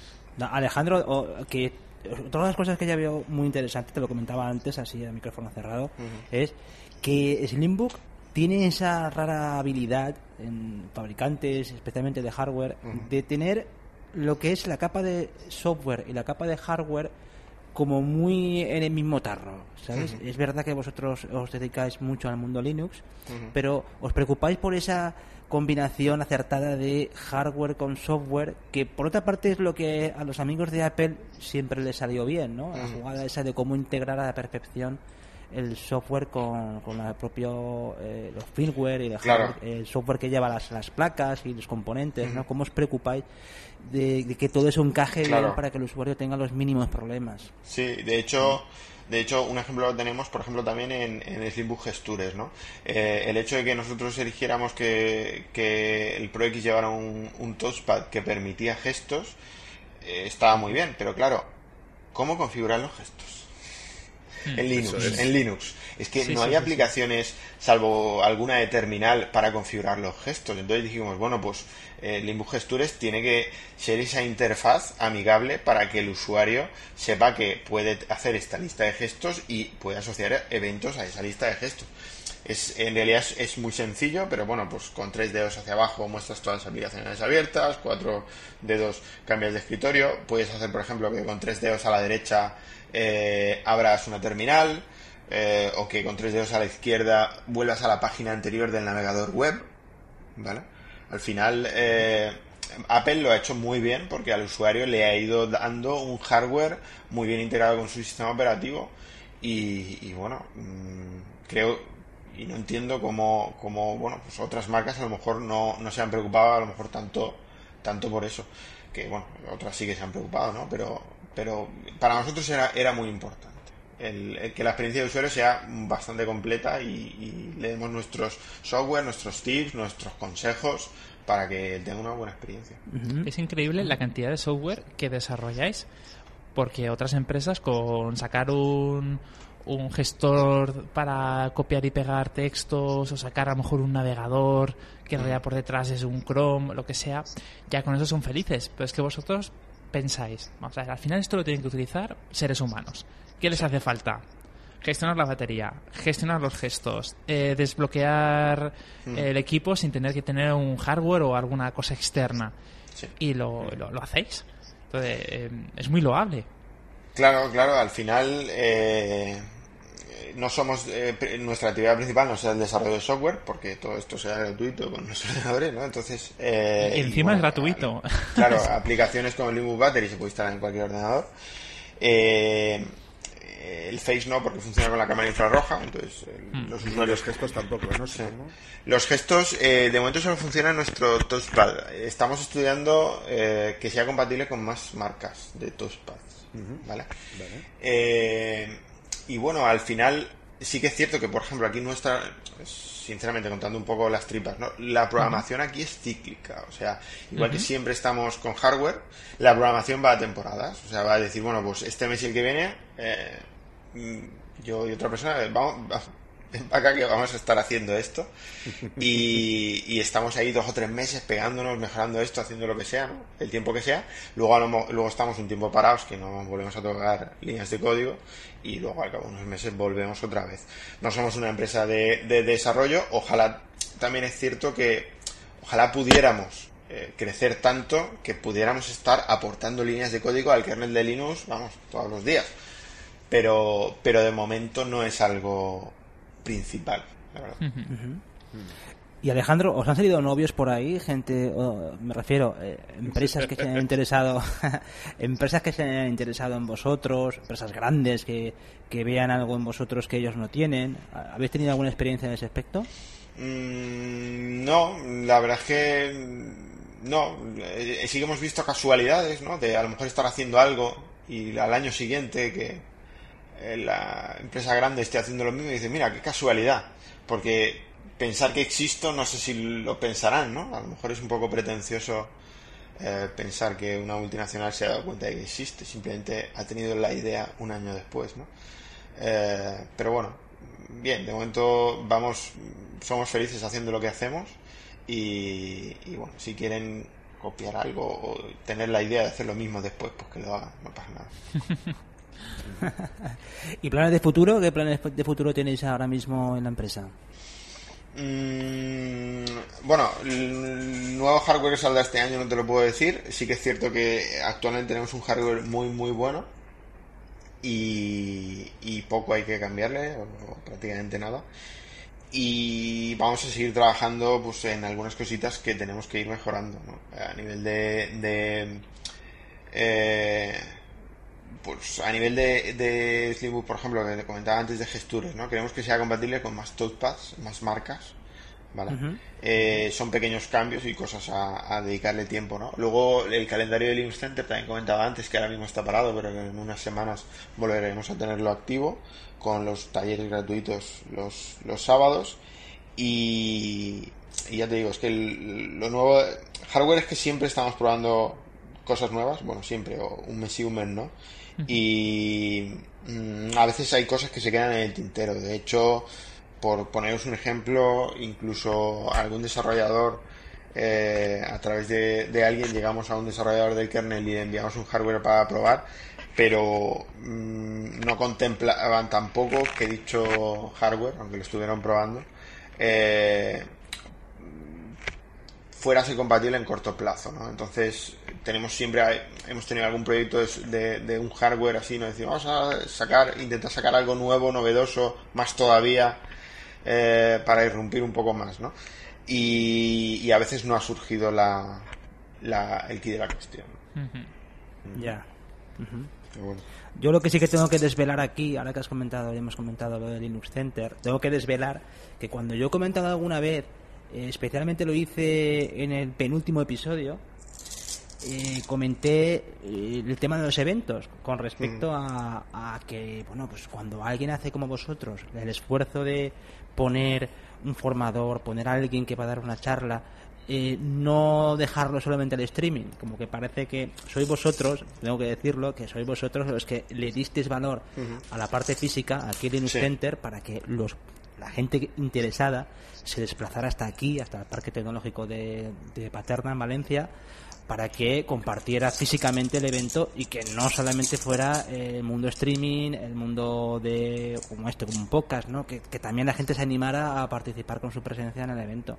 A: que todas las cosas que ya veo muy interesantes, te lo comentaba antes, así a micrófono cerrado, es que Slimbook tiene esa rara habilidad en fabricantes, especialmente de hardware, de tener lo que es la capa de software y la capa de hardware como muy en el mismo tarro, ¿sabes? Es verdad que vosotros os dedicáis mucho al mundo Linux, pero os preocupáis por esa combinación acertada de hardware con software, que por otra parte es lo que a los amigos de Apple siempre les salió bien, ¿no? La jugada esa de cómo integrar a la perfección el software con el propio los firmware y el software que lleva las placas y los componentes, ¿no? ¿Cómo os preocupáis de que todo eso encaje bien para que el usuario tenga los mínimos problemas?
D: Sí, de hecho, un ejemplo lo tenemos, por ejemplo, también en Slimbook Gestures, ¿no? El hecho de que nosotros eligiéramos que el Pro X llevara un touchpad que permitía gestos estaba muy bien, pero claro, ¿cómo configurar los gestos? En Linux. Es que no hay aplicaciones, salvo alguna de terminal, para configurar los gestos. Entonces dijimos, bueno, pues Slimbook Gestures tiene que ser esa interfaz amigable para que el usuario sepa que puede hacer esta lista de gestos y puede asociar eventos a esa lista de gestos. En realidad es muy sencillo, pero bueno, pues con 3 dedos hacia abajo muestras todas las aplicaciones abiertas, 4 dedos cambias de escritorio. Puedes hacer, por ejemplo, que con 3 dedos a la derecha abras una terminal, o que con 3 dedos a la izquierda vuelvas a la página anterior del navegador web, ¿vale? Al final Apple lo ha hecho muy bien porque al usuario le ha ido dando un hardware muy bien integrado con su sistema operativo y bueno, creo y no entiendo cómo bueno, pues otras marcas a lo mejor no se han preocupado a lo mejor tanto por eso, que bueno, otras sí que se han preocupado, ¿no? Pero para nosotros era muy importante el que la experiencia de usuario sea bastante completa y le demos nuestros software, nuestros tips, nuestros consejos para que tenga una buena experiencia.
B: Es increíble la cantidad de software que desarrolláis, porque otras empresas con sacar un gestor para copiar y pegar textos o sacar a lo mejor un navegador que en realidad por detrás es un Chrome, lo que sea, ya con eso son felices. Pero es que vosotros pensáis, vamos a ver, al final esto lo tienen que utilizar seres humanos. ¿Qué les hace falta? Gestionar la batería, gestionar los gestos, desbloquear el equipo sin tener que tener un hardware o alguna cosa externa.
D: Sí.
B: Y lo hacéis. Entonces, es muy loable.
D: Claro, al final no somos nuestra actividad principal no es el desarrollo de software, porque todo esto sea gratuito con nuestros ordenadores, ¿no? Entonces
B: y encima es gratuito.
D: Claro, aplicaciones como el Slimbook Battery se puede instalar en cualquier ordenador. El Face no, porque funciona con la cámara infrarroja, entonces
C: los gestos tampoco, ¿no?
D: Sí. Los gestos de momento solo funciona en nuestro touchpad. Estamos estudiando que sea compatible con más marcas de touchpads, ¿vale? Y bueno, al final sí que es cierto que, por ejemplo, aquí sinceramente contando un poco las tripas, ¿no? La programación aquí es cíclica, o sea, igual que siempre estamos con hardware, la programación va a temporadas, o sea, va a decir, bueno, pues este mes y el que viene yo y otra persona vamos acá que vamos a estar haciendo esto y estamos ahí 2 o 3 meses pegándonos, mejorando esto, haciendo lo que sea, ¿no? El tiempo que sea, luego estamos un tiempo parados que no volvemos a tocar líneas de código y luego al cabo de unos meses volvemos otra vez. No somos una empresa de desarrollo, ojalá, también es cierto que ojalá pudiéramos crecer tanto que pudiéramos estar aportando líneas de código al kernel de Linux, vamos, todos los días, pero de momento no es algo principal, la verdad.
A: Y Alejandro, ¿os han salido novios por ahí? Gente, me refiero, empresas que se han interesado empresas que se han interesado en vosotros, empresas grandes que vean algo en vosotros que ellos no tienen. ¿Habéis tenido alguna experiencia en ese aspecto?
D: No, la verdad es que no. Sí que hemos visto casualidades, ¿no? De a lo mejor estar haciendo algo y al año siguiente que la empresa grande esté haciendo lo mismo y dice, mira, qué casualidad, porque pensar que existo, no sé si lo pensarán, ¿no? A lo mejor es un poco pretencioso pensar que una multinacional se ha dado cuenta de que existe, simplemente ha tenido la idea un año después, ¿no? Pero bueno, bien, de momento somos felices haciendo lo que hacemos y bueno, si quieren copiar algo o tener la idea de hacer lo mismo después, pues que lo hagan, no pasa nada.
A: ¿Y planes de futuro? ¿Qué planes de futuro tenéis ahora mismo en la empresa?
D: Bueno, el nuevo hardware que saldrá este año no te lo puedo decir. Sí que es cierto que actualmente tenemos un hardware muy muy bueno y poco hay que cambiarle, o prácticamente nada. Y vamos a seguir trabajando pues en algunas cositas que tenemos que ir mejorando, ¿no? A nivel de pues a nivel de Slimbook, por ejemplo, que te comentaba antes de gestures, ¿no? Queremos que sea compatible con más touchpads, más marcas, ¿vale? Son pequeños cambios y cosas a dedicarle tiempo, ¿no? Luego el calendario de Linux Center también comentaba antes que ahora mismo está parado, pero en unas semanas volveremos a tenerlo activo con los talleres gratuitos los sábados. Y ya te digo, es que lo nuevo hardware es que siempre estamos probando cosas nuevas, bueno, siempre, o un mes sí, un mes no, y a veces hay cosas que se quedan en el tintero. De hecho, por poneros un ejemplo, incluso algún desarrollador, a través de alguien llegamos a un desarrollador del kernel y le enviamos un hardware para probar, pero no contemplaban tampoco que dicho hardware, aunque lo estuvieron probando, fuera a ser compatible en corto plazo, ¿no? Entonces hemos tenido algún proyecto de un hardware así, nos decimos vamos a intentar sacar algo nuevo, novedoso, más todavía, para irrumpir un poco más, ¿no? Y a veces no ha surgido el quid de la cuestión.
A: Ya.
C: Pero bueno.
A: Yo lo que sí que tengo que desvelar aquí, ahora que hemos comentado lo de Linux Center, tengo que desvelar que cuando yo he comentado alguna vez, especialmente lo hice en el penúltimo episodio, comenté el tema de los eventos con respecto a que, bueno, pues cuando alguien hace como vosotros el esfuerzo de poner un formador, poner a alguien que va a dar una charla, no dejarlo solamente al streaming, como que parece que sois vosotros, tengo que decirlo, que sois vosotros los que le disteis valor a la parte física aquí en Linux Center para que la gente interesada se desplazara hasta aquí, hasta el Parque Tecnológico de Paterna en Valencia, para que compartiera físicamente el evento y que no solamente fuera el mundo streaming, el mundo de como un podcast, ¿no? Que también la gente se animara a participar con su presencia en el evento.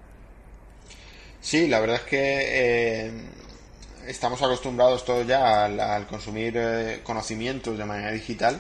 D: Sí, la verdad es que estamos acostumbrados todos ya al consumir conocimientos de manera digital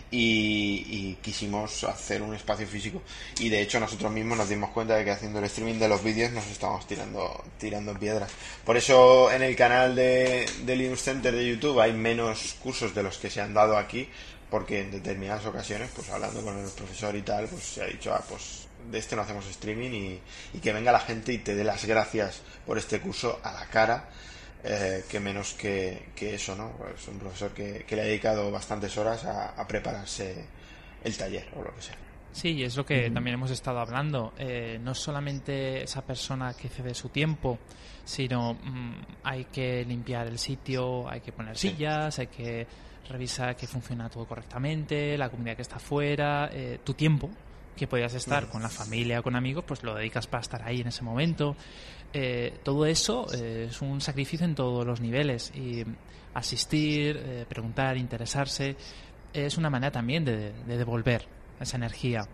D: y quisimos hacer un espacio físico, y de hecho nosotros mismos nos dimos cuenta de que haciendo el streaming de los vídeos nos estábamos tirando piedras. Por eso en el canal de Linux Center de YouTube hay menos cursos de los que se han dado aquí, porque en determinadas ocasiones, pues hablando con el profesor y tal, pues se ha dicho, pues de este no hacemos streaming, y que venga la gente y te dé las gracias por este curso a la cara, que menos que eso, ¿no? Es un profesor que le ha dedicado bastantes horas a prepararse el taller o lo que sea.
B: Sí, es lo que también hemos estado hablando. No solamente esa persona que cede su tiempo, sino hay que limpiar el sitio, hay que poner sillas, hay que revisar que funciona todo correctamente, la comunidad que está afuera, tu tiempo que podías estar con la familia o con amigos, pues lo dedicas para estar ahí en ese momento. Todo eso es un sacrificio en todos los niveles, y asistir, preguntar, interesarse es una manera también de devolver esa energía.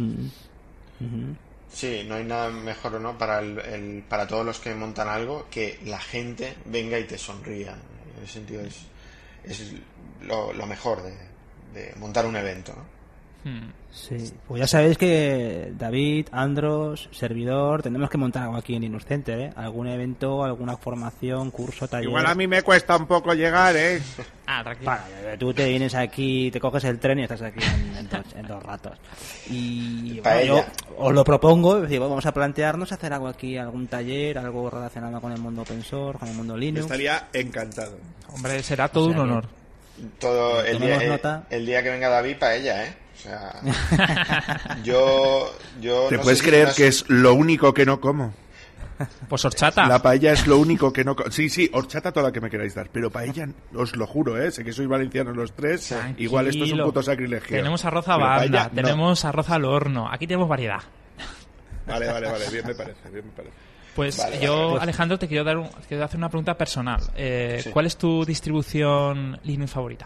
D: Sí, no hay nada mejor, ¿no? Para todos los que montan algo, que la gente venga y te sonría. En ese sentido es lo mejor de montar un evento, ¿no?
A: Sí, pues ya sabéis que David, Andros, servidor, tenemos que montar algo aquí en Linux Center, ¿eh? Algún evento, alguna formación, curso, taller.
C: Igual a mí me cuesta un poco llegar, ¿eh?
B: Tranquilo.
A: Tú te vienes aquí, te coges el tren y estás aquí en 2 ratos. Y
D: Para
A: yo
D: ella.
A: os lo propongo, vamos a plantearnos hacer algo aquí, algún taller, algo relacionado con el mundo open source, con el mundo
C: Yo
A: Linux.
C: estaría encantado.
B: Hombre, será todo un honor.
D: Todo el día que venga David, para ella, ¿eh? O sea, yo
C: ¿Te
D: no
C: puedes
D: sé si
C: creer
D: unas-
C: que es lo único que no como?
B: Pues horchata.
C: La paella es lo único que no como. Sí, horchata toda la que me queráis dar, pero paella, os lo juro, sé que sois valencianos los tres.
B: Tranquilo.
C: Igual esto es un puto sacrilegio.
B: Tenemos arroz a
C: Pero
B: banda,
C: paella, no.
B: tenemos arroz al horno. Aquí tenemos variedad.
C: Vale, bien me parece.
B: Pues
D: Vale,
B: yo,
D: vale.
B: Alejandro, te quiero hacer una pregunta personal.
D: Sí.
B: ¿Cuál es tu distribución Linux favorita?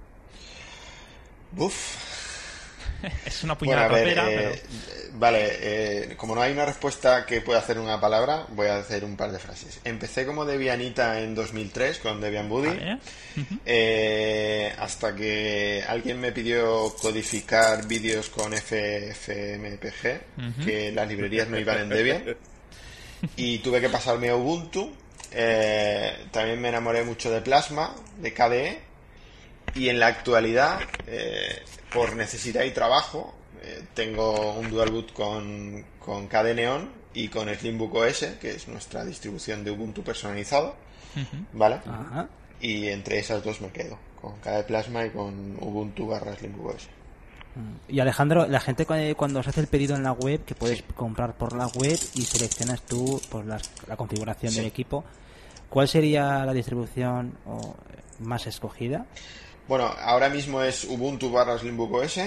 B: Es una
D: Bueno,
B: puñada
D: a ver,
B: trapera, pero...
D: vale, como no hay una respuesta que pueda hacer una palabra, voy a hacer un par de frases. Empecé como Debianita en 2003 con Debian Buddy,
B: Vale.
D: hasta que alguien me pidió codificar vídeos con FFmpeg, que las librerías no iban en Debian, y tuve que pasarme a Ubuntu. También me enamoré mucho de Plasma, de KDE, Y en la actualidad, por necesidad y trabajo, tengo un dual boot con KDE Neon y con Slimbook OS, que es nuestra distribución de Ubuntu personalizado, ¿vale?
A: Ajá.
D: Y entre esas dos me quedo, con KDE Plasma y con Ubuntu /Slimbook OS.
A: Y Alejandro, la gente cuando se hace el pedido en la web, que puedes comprar por la web y seleccionas tú pues la configuración del equipo, ¿cuál sería la distribución más escogida?
D: Bueno, ahora mismo es Ubuntu /Slimbook OS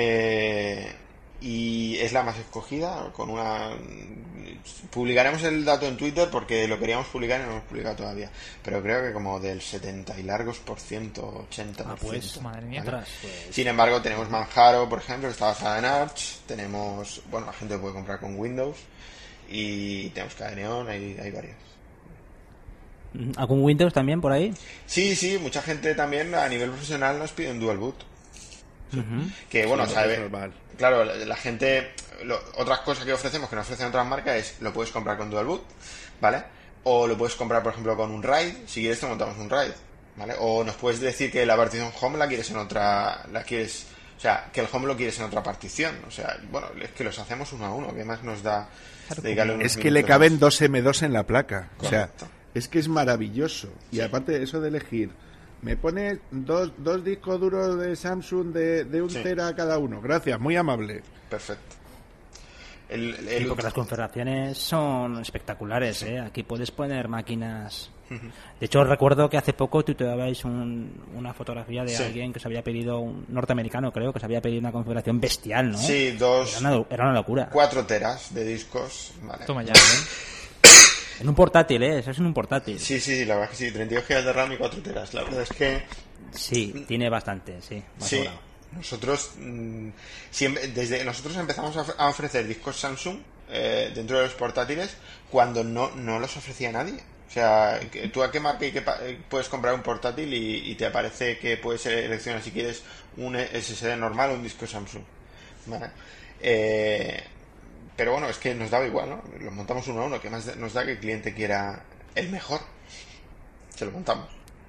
D: y es la más escogida. Publicaremos el dato en Twitter porque lo queríamos publicar y no lo hemos publicado todavía. Pero creo que como del 70 y largos por ciento, 80%.
B: Pues, madre mía.
D: ¿Vale? Sin embargo, tenemos Manjaro, por ejemplo, que está basada en Arch. Tenemos, bueno, la gente puede comprar con Windows. Y tenemos KDE Neon, hay varios.
A: ¿Algún Windows también por ahí?
D: Sí, mucha gente también a nivel profesional nos pide un dual boot. Que bueno,
C: Sí,
D: sabe,
C: es normal.
D: claro, la gente, otras cosas que ofrecemos que no ofrecen otras marcas es lo puedes comprar con dual boot, ¿vale? O lo puedes comprar, por ejemplo, con un RAID. Si quieres te montamos un RAID, ¿vale? O nos puedes decir que la partición home la quieres en otra, o sea, que el home lo quieres en otra partición. O sea, bueno, es que los hacemos uno a uno. ¿Qué más nos da dedicarle unos
C: Es que le
D: minutos
C: caben
D: más?
C: 2 M2 en la placa. O sea,
D: Correcto.
C: es que es maravilloso. Y aparte eso de elegir, me pone dos discos duros de Samsung de 1 tera cada uno. Gracias, muy amable.
D: Perfecto.
A: Sí, porque las configuraciones son espectaculares, ¿eh? Aquí puedes poner máquinas. De hecho, recuerdo que hace poco tuiteabais una fotografía de alguien que se había pedido, un norteamericano creo, que se había pedido una configuración bestial, ¿no?
D: Sí,
A: Era una locura.
D: 4 teras de discos, vale.
B: Toma ya, ¿eh?
A: En un portátil, ¿eh? Eso es en un portátil.
D: Sí, la verdad es que sí, 32 GB de RAM y 4 teras. La verdad es que
A: Sí, tiene bastante, sí. Más
D: sí,
A: sobrado.
D: nosotros desde nosotros empezamos a ofrecer discos Samsung dentro de los portátiles cuando no los ofrecía nadie. O sea, tú a qué marca y puedes comprar un portátil y te aparece que puedes seleccionar si quieres un SSD normal o un disco Samsung, ¿vale? Pero bueno, es que nos daba igual, ¿no? Lo montamos uno a uno. ¿Qué más nos da que el cliente quiera el mejor? Se lo montamos.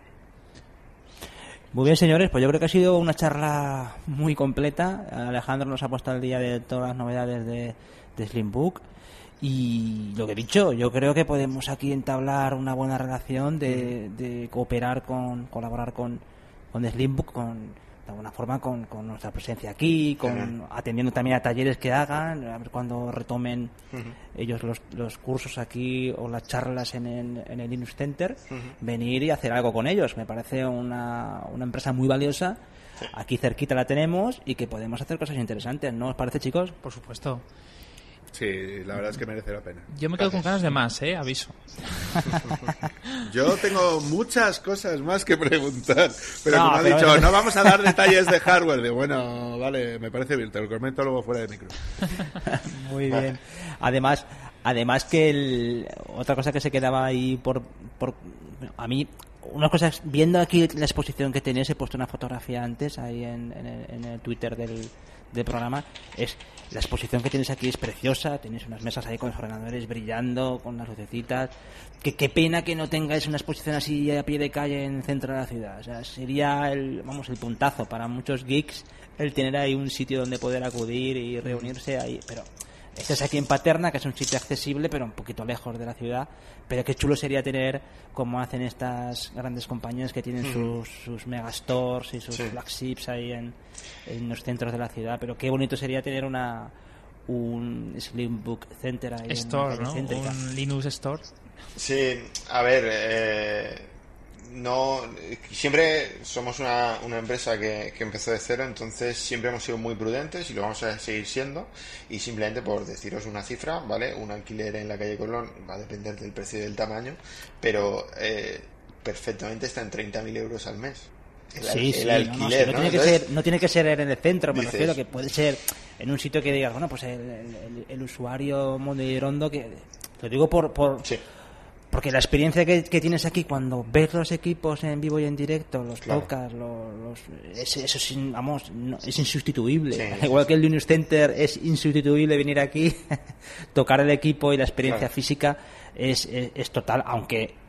A: Muy bien, señores, pues yo creo que ha sido una charla muy completa. Alejandro nos ha puesto al día de todas las novedades de Slimbook. Y lo que he dicho, yo creo que podemos aquí entablar una buena relación de cooperar, colaborar con Slimbook, de alguna forma con nuestra presencia aquí, atendiendo también a talleres que hagan, a ver cuando retomen ellos los cursos aquí o las charlas en el Linux Center, venir y hacer algo con ellos. Me parece una empresa muy valiosa. Aquí cerquita la tenemos y que podemos hacer cosas interesantes, ¿no os parece, chicos?
B: Por supuesto.
C: Sí, la verdad es que merece la pena.
B: Yo me quedo con ganas de más, aviso.
C: Yo tengo muchas cosas más que preguntar, pero
A: No,
C: como ha
A: pero-
C: dicho, no vamos a dar detalles de hardware. De bueno, vale, me parece bien, te lo comento luego fuera de micro.
A: Muy bien. Además que otra cosa que se quedaba ahí por a mí, unas cosas, viendo aquí la exposición que tenéis, he puesto una fotografía antes ahí en el Twitter del programa, es la exposición que tienes aquí es preciosa, tenéis unas mesas ahí con los ordenadores brillando, con unas lucecitas. Qué pena que no tengáis una exposición así a pie de calle en el centro de la ciudad. O sea, sería el puntazo para muchos geeks el tener ahí un sitio donde poder acudir y reunirse ahí, pero este es aquí en Paterna, que es un sitio accesible, pero un poquito lejos de la ciudad. Pero qué chulo sería tener, como hacen estas grandes compañías que tienen sus megastores y sus flagships ahí en los centros de la ciudad. Pero qué bonito sería tener un Slimbook Center ahí
B: Store,
A: en
B: ¿no?
A: céntrica.
B: Un Linux Store.
D: Sí, a ver, siempre somos una empresa que empezó de cero, entonces siempre hemos sido muy prudentes y lo vamos a seguir siendo. Y simplemente por deciros una cifra, ¿vale? Un alquiler en la calle Colón va a depender del precio y del tamaño, pero perfectamente está en 30.000 euros al mes. El alquiler,
A: no,
D: ¿no?
A: tiene que
D: Entonces,
A: ser, no tiene que ser en el centro, me
D: dices-
A: refiero, que puede ser en un sitio que digas, bueno, pues el usuario mondirondo, que lo digo
D: sí.
A: porque la experiencia que tienes aquí cuando ves los equipos en vivo y en directo, los
D: Claro.
A: tocas, eso es, es insustituible.
D: Sí,
A: Igual que el Linux Center es insustituible venir aquí, tocar el equipo y la experiencia
D: Claro.
A: física es total, aunque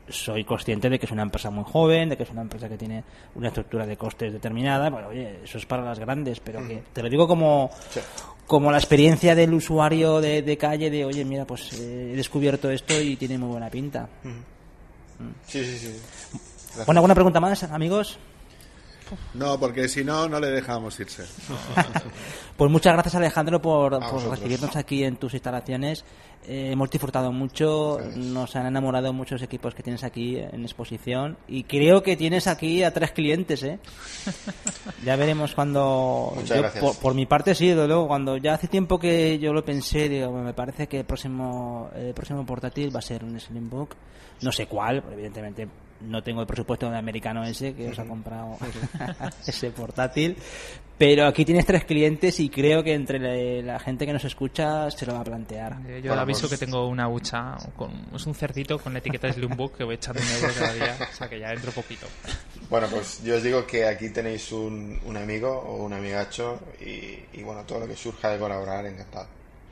A: soy consciente de que es una empresa muy joven, de que es una empresa que tiene una estructura de costes determinada. Bueno, oye, eso es para las grandes, pero que te lo digo como la experiencia del usuario de calle de, oye, mira, pues he descubierto esto y tiene muy buena pinta.
D: Sí. Gracias.
A: Bueno, ¿alguna pregunta más, amigos?
C: No, porque si no, no le dejamos irse.
A: Pues muchas gracias, Alejandro, por
D: vosotros.
A: recibirnos aquí en tus instalaciones. Hemos disfrutado mucho, nos han enamorado muchos equipos que tienes aquí en exposición y creo que tienes aquí a 3 clientes, ¿eh? Ya veremos cuando...
D: Muchas gracias.
A: Por mi parte sí, desde luego, cuando ya hace tiempo que yo lo pensé, digo, me parece que el próximo portátil va a ser un Slimbook, no sé cuál, pero evidentemente no tengo el presupuesto de americano ese que os ha comprado ese portátil, pero aquí tienes 3 clientes y creo que entre la gente que nos escucha se lo va a plantear.
B: Yo le aviso que tengo una hucha, es un cerdito con la etiqueta de Slimbook que voy echando €1 cada día, o sea que ya entro poquito.
D: Bueno, pues yo os digo que aquí tenéis un amigo o un amigacho y bueno, todo lo que surja de colaborar, encantado.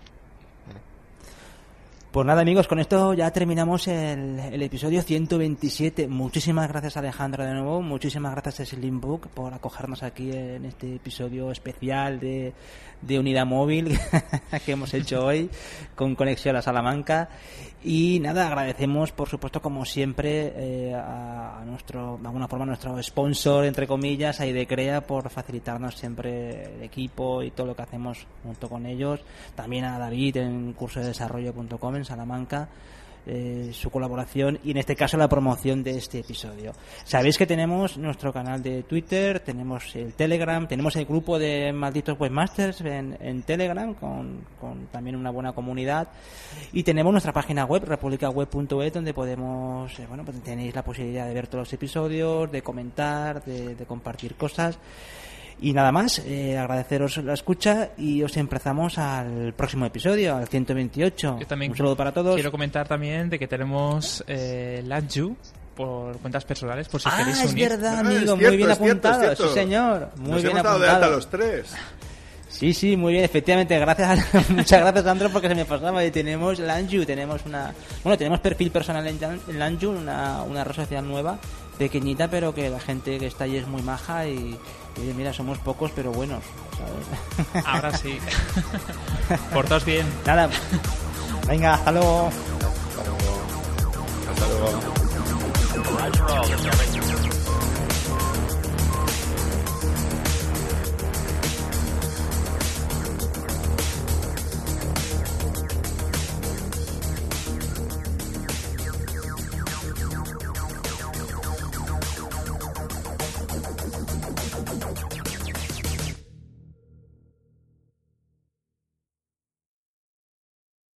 A: Pues nada, amigos, con esto ya terminamos el episodio 127. Muchísimas gracias, Alejandro, de nuevo. Muchísimas gracias a Slimbook por acogernos aquí en este episodio especial de Unidad Móvil que hemos hecho hoy con conexión a Salamanca. Y nada, agradecemos, por supuesto, como siempre, a nuestro, de alguna forma, nuestro sponsor, entre comillas, a Idecrea, por facilitarnos siempre el equipo y todo lo que hacemos junto con ellos. También a David en cursodedesarrollo.com en Salamanca, su colaboración y en este caso la promoción de este episodio. Sabéis que tenemos nuestro canal de Twitter, tenemos el Telegram, tenemos el grupo de malditos webmasters en Telegram con también una buena comunidad, y tenemos nuestra página web republicaweb.es, donde podemos pues tenéis la posibilidad de ver todos los episodios, de comentar, de compartir cosas. Y nada más, agradeceros la escucha y os empezamos al próximo episodio, al 128.
B: Yo también
A: un saludo para todos.
B: Quiero comentar también de que tenemos LandU por cuentas personales, por si queréis unir.
A: Es verdad, amigo,
C: es cierto,
A: muy bien
C: es cierto,
A: apuntado,
C: es cierto.
A: sí señor, muy
C: Nos
A: bien
C: hemos dado de
A: apuntado.
C: alta los 3.
A: Sí, muy bien, efectivamente, gracias, muchas gracias, Sandro, porque se me pasaba. Tenemos LandU, tenemos tenemos perfil personal en LandU, una red social nueva, pequeñita, pero que la gente que está ahí es muy maja y oye, mira, somos pocos pero buenos, ¿sabes?
B: Ahora sí. Portaos bien.
A: Nada, venga, hasta luego.
C: Hasta luego.
E: Roger, all.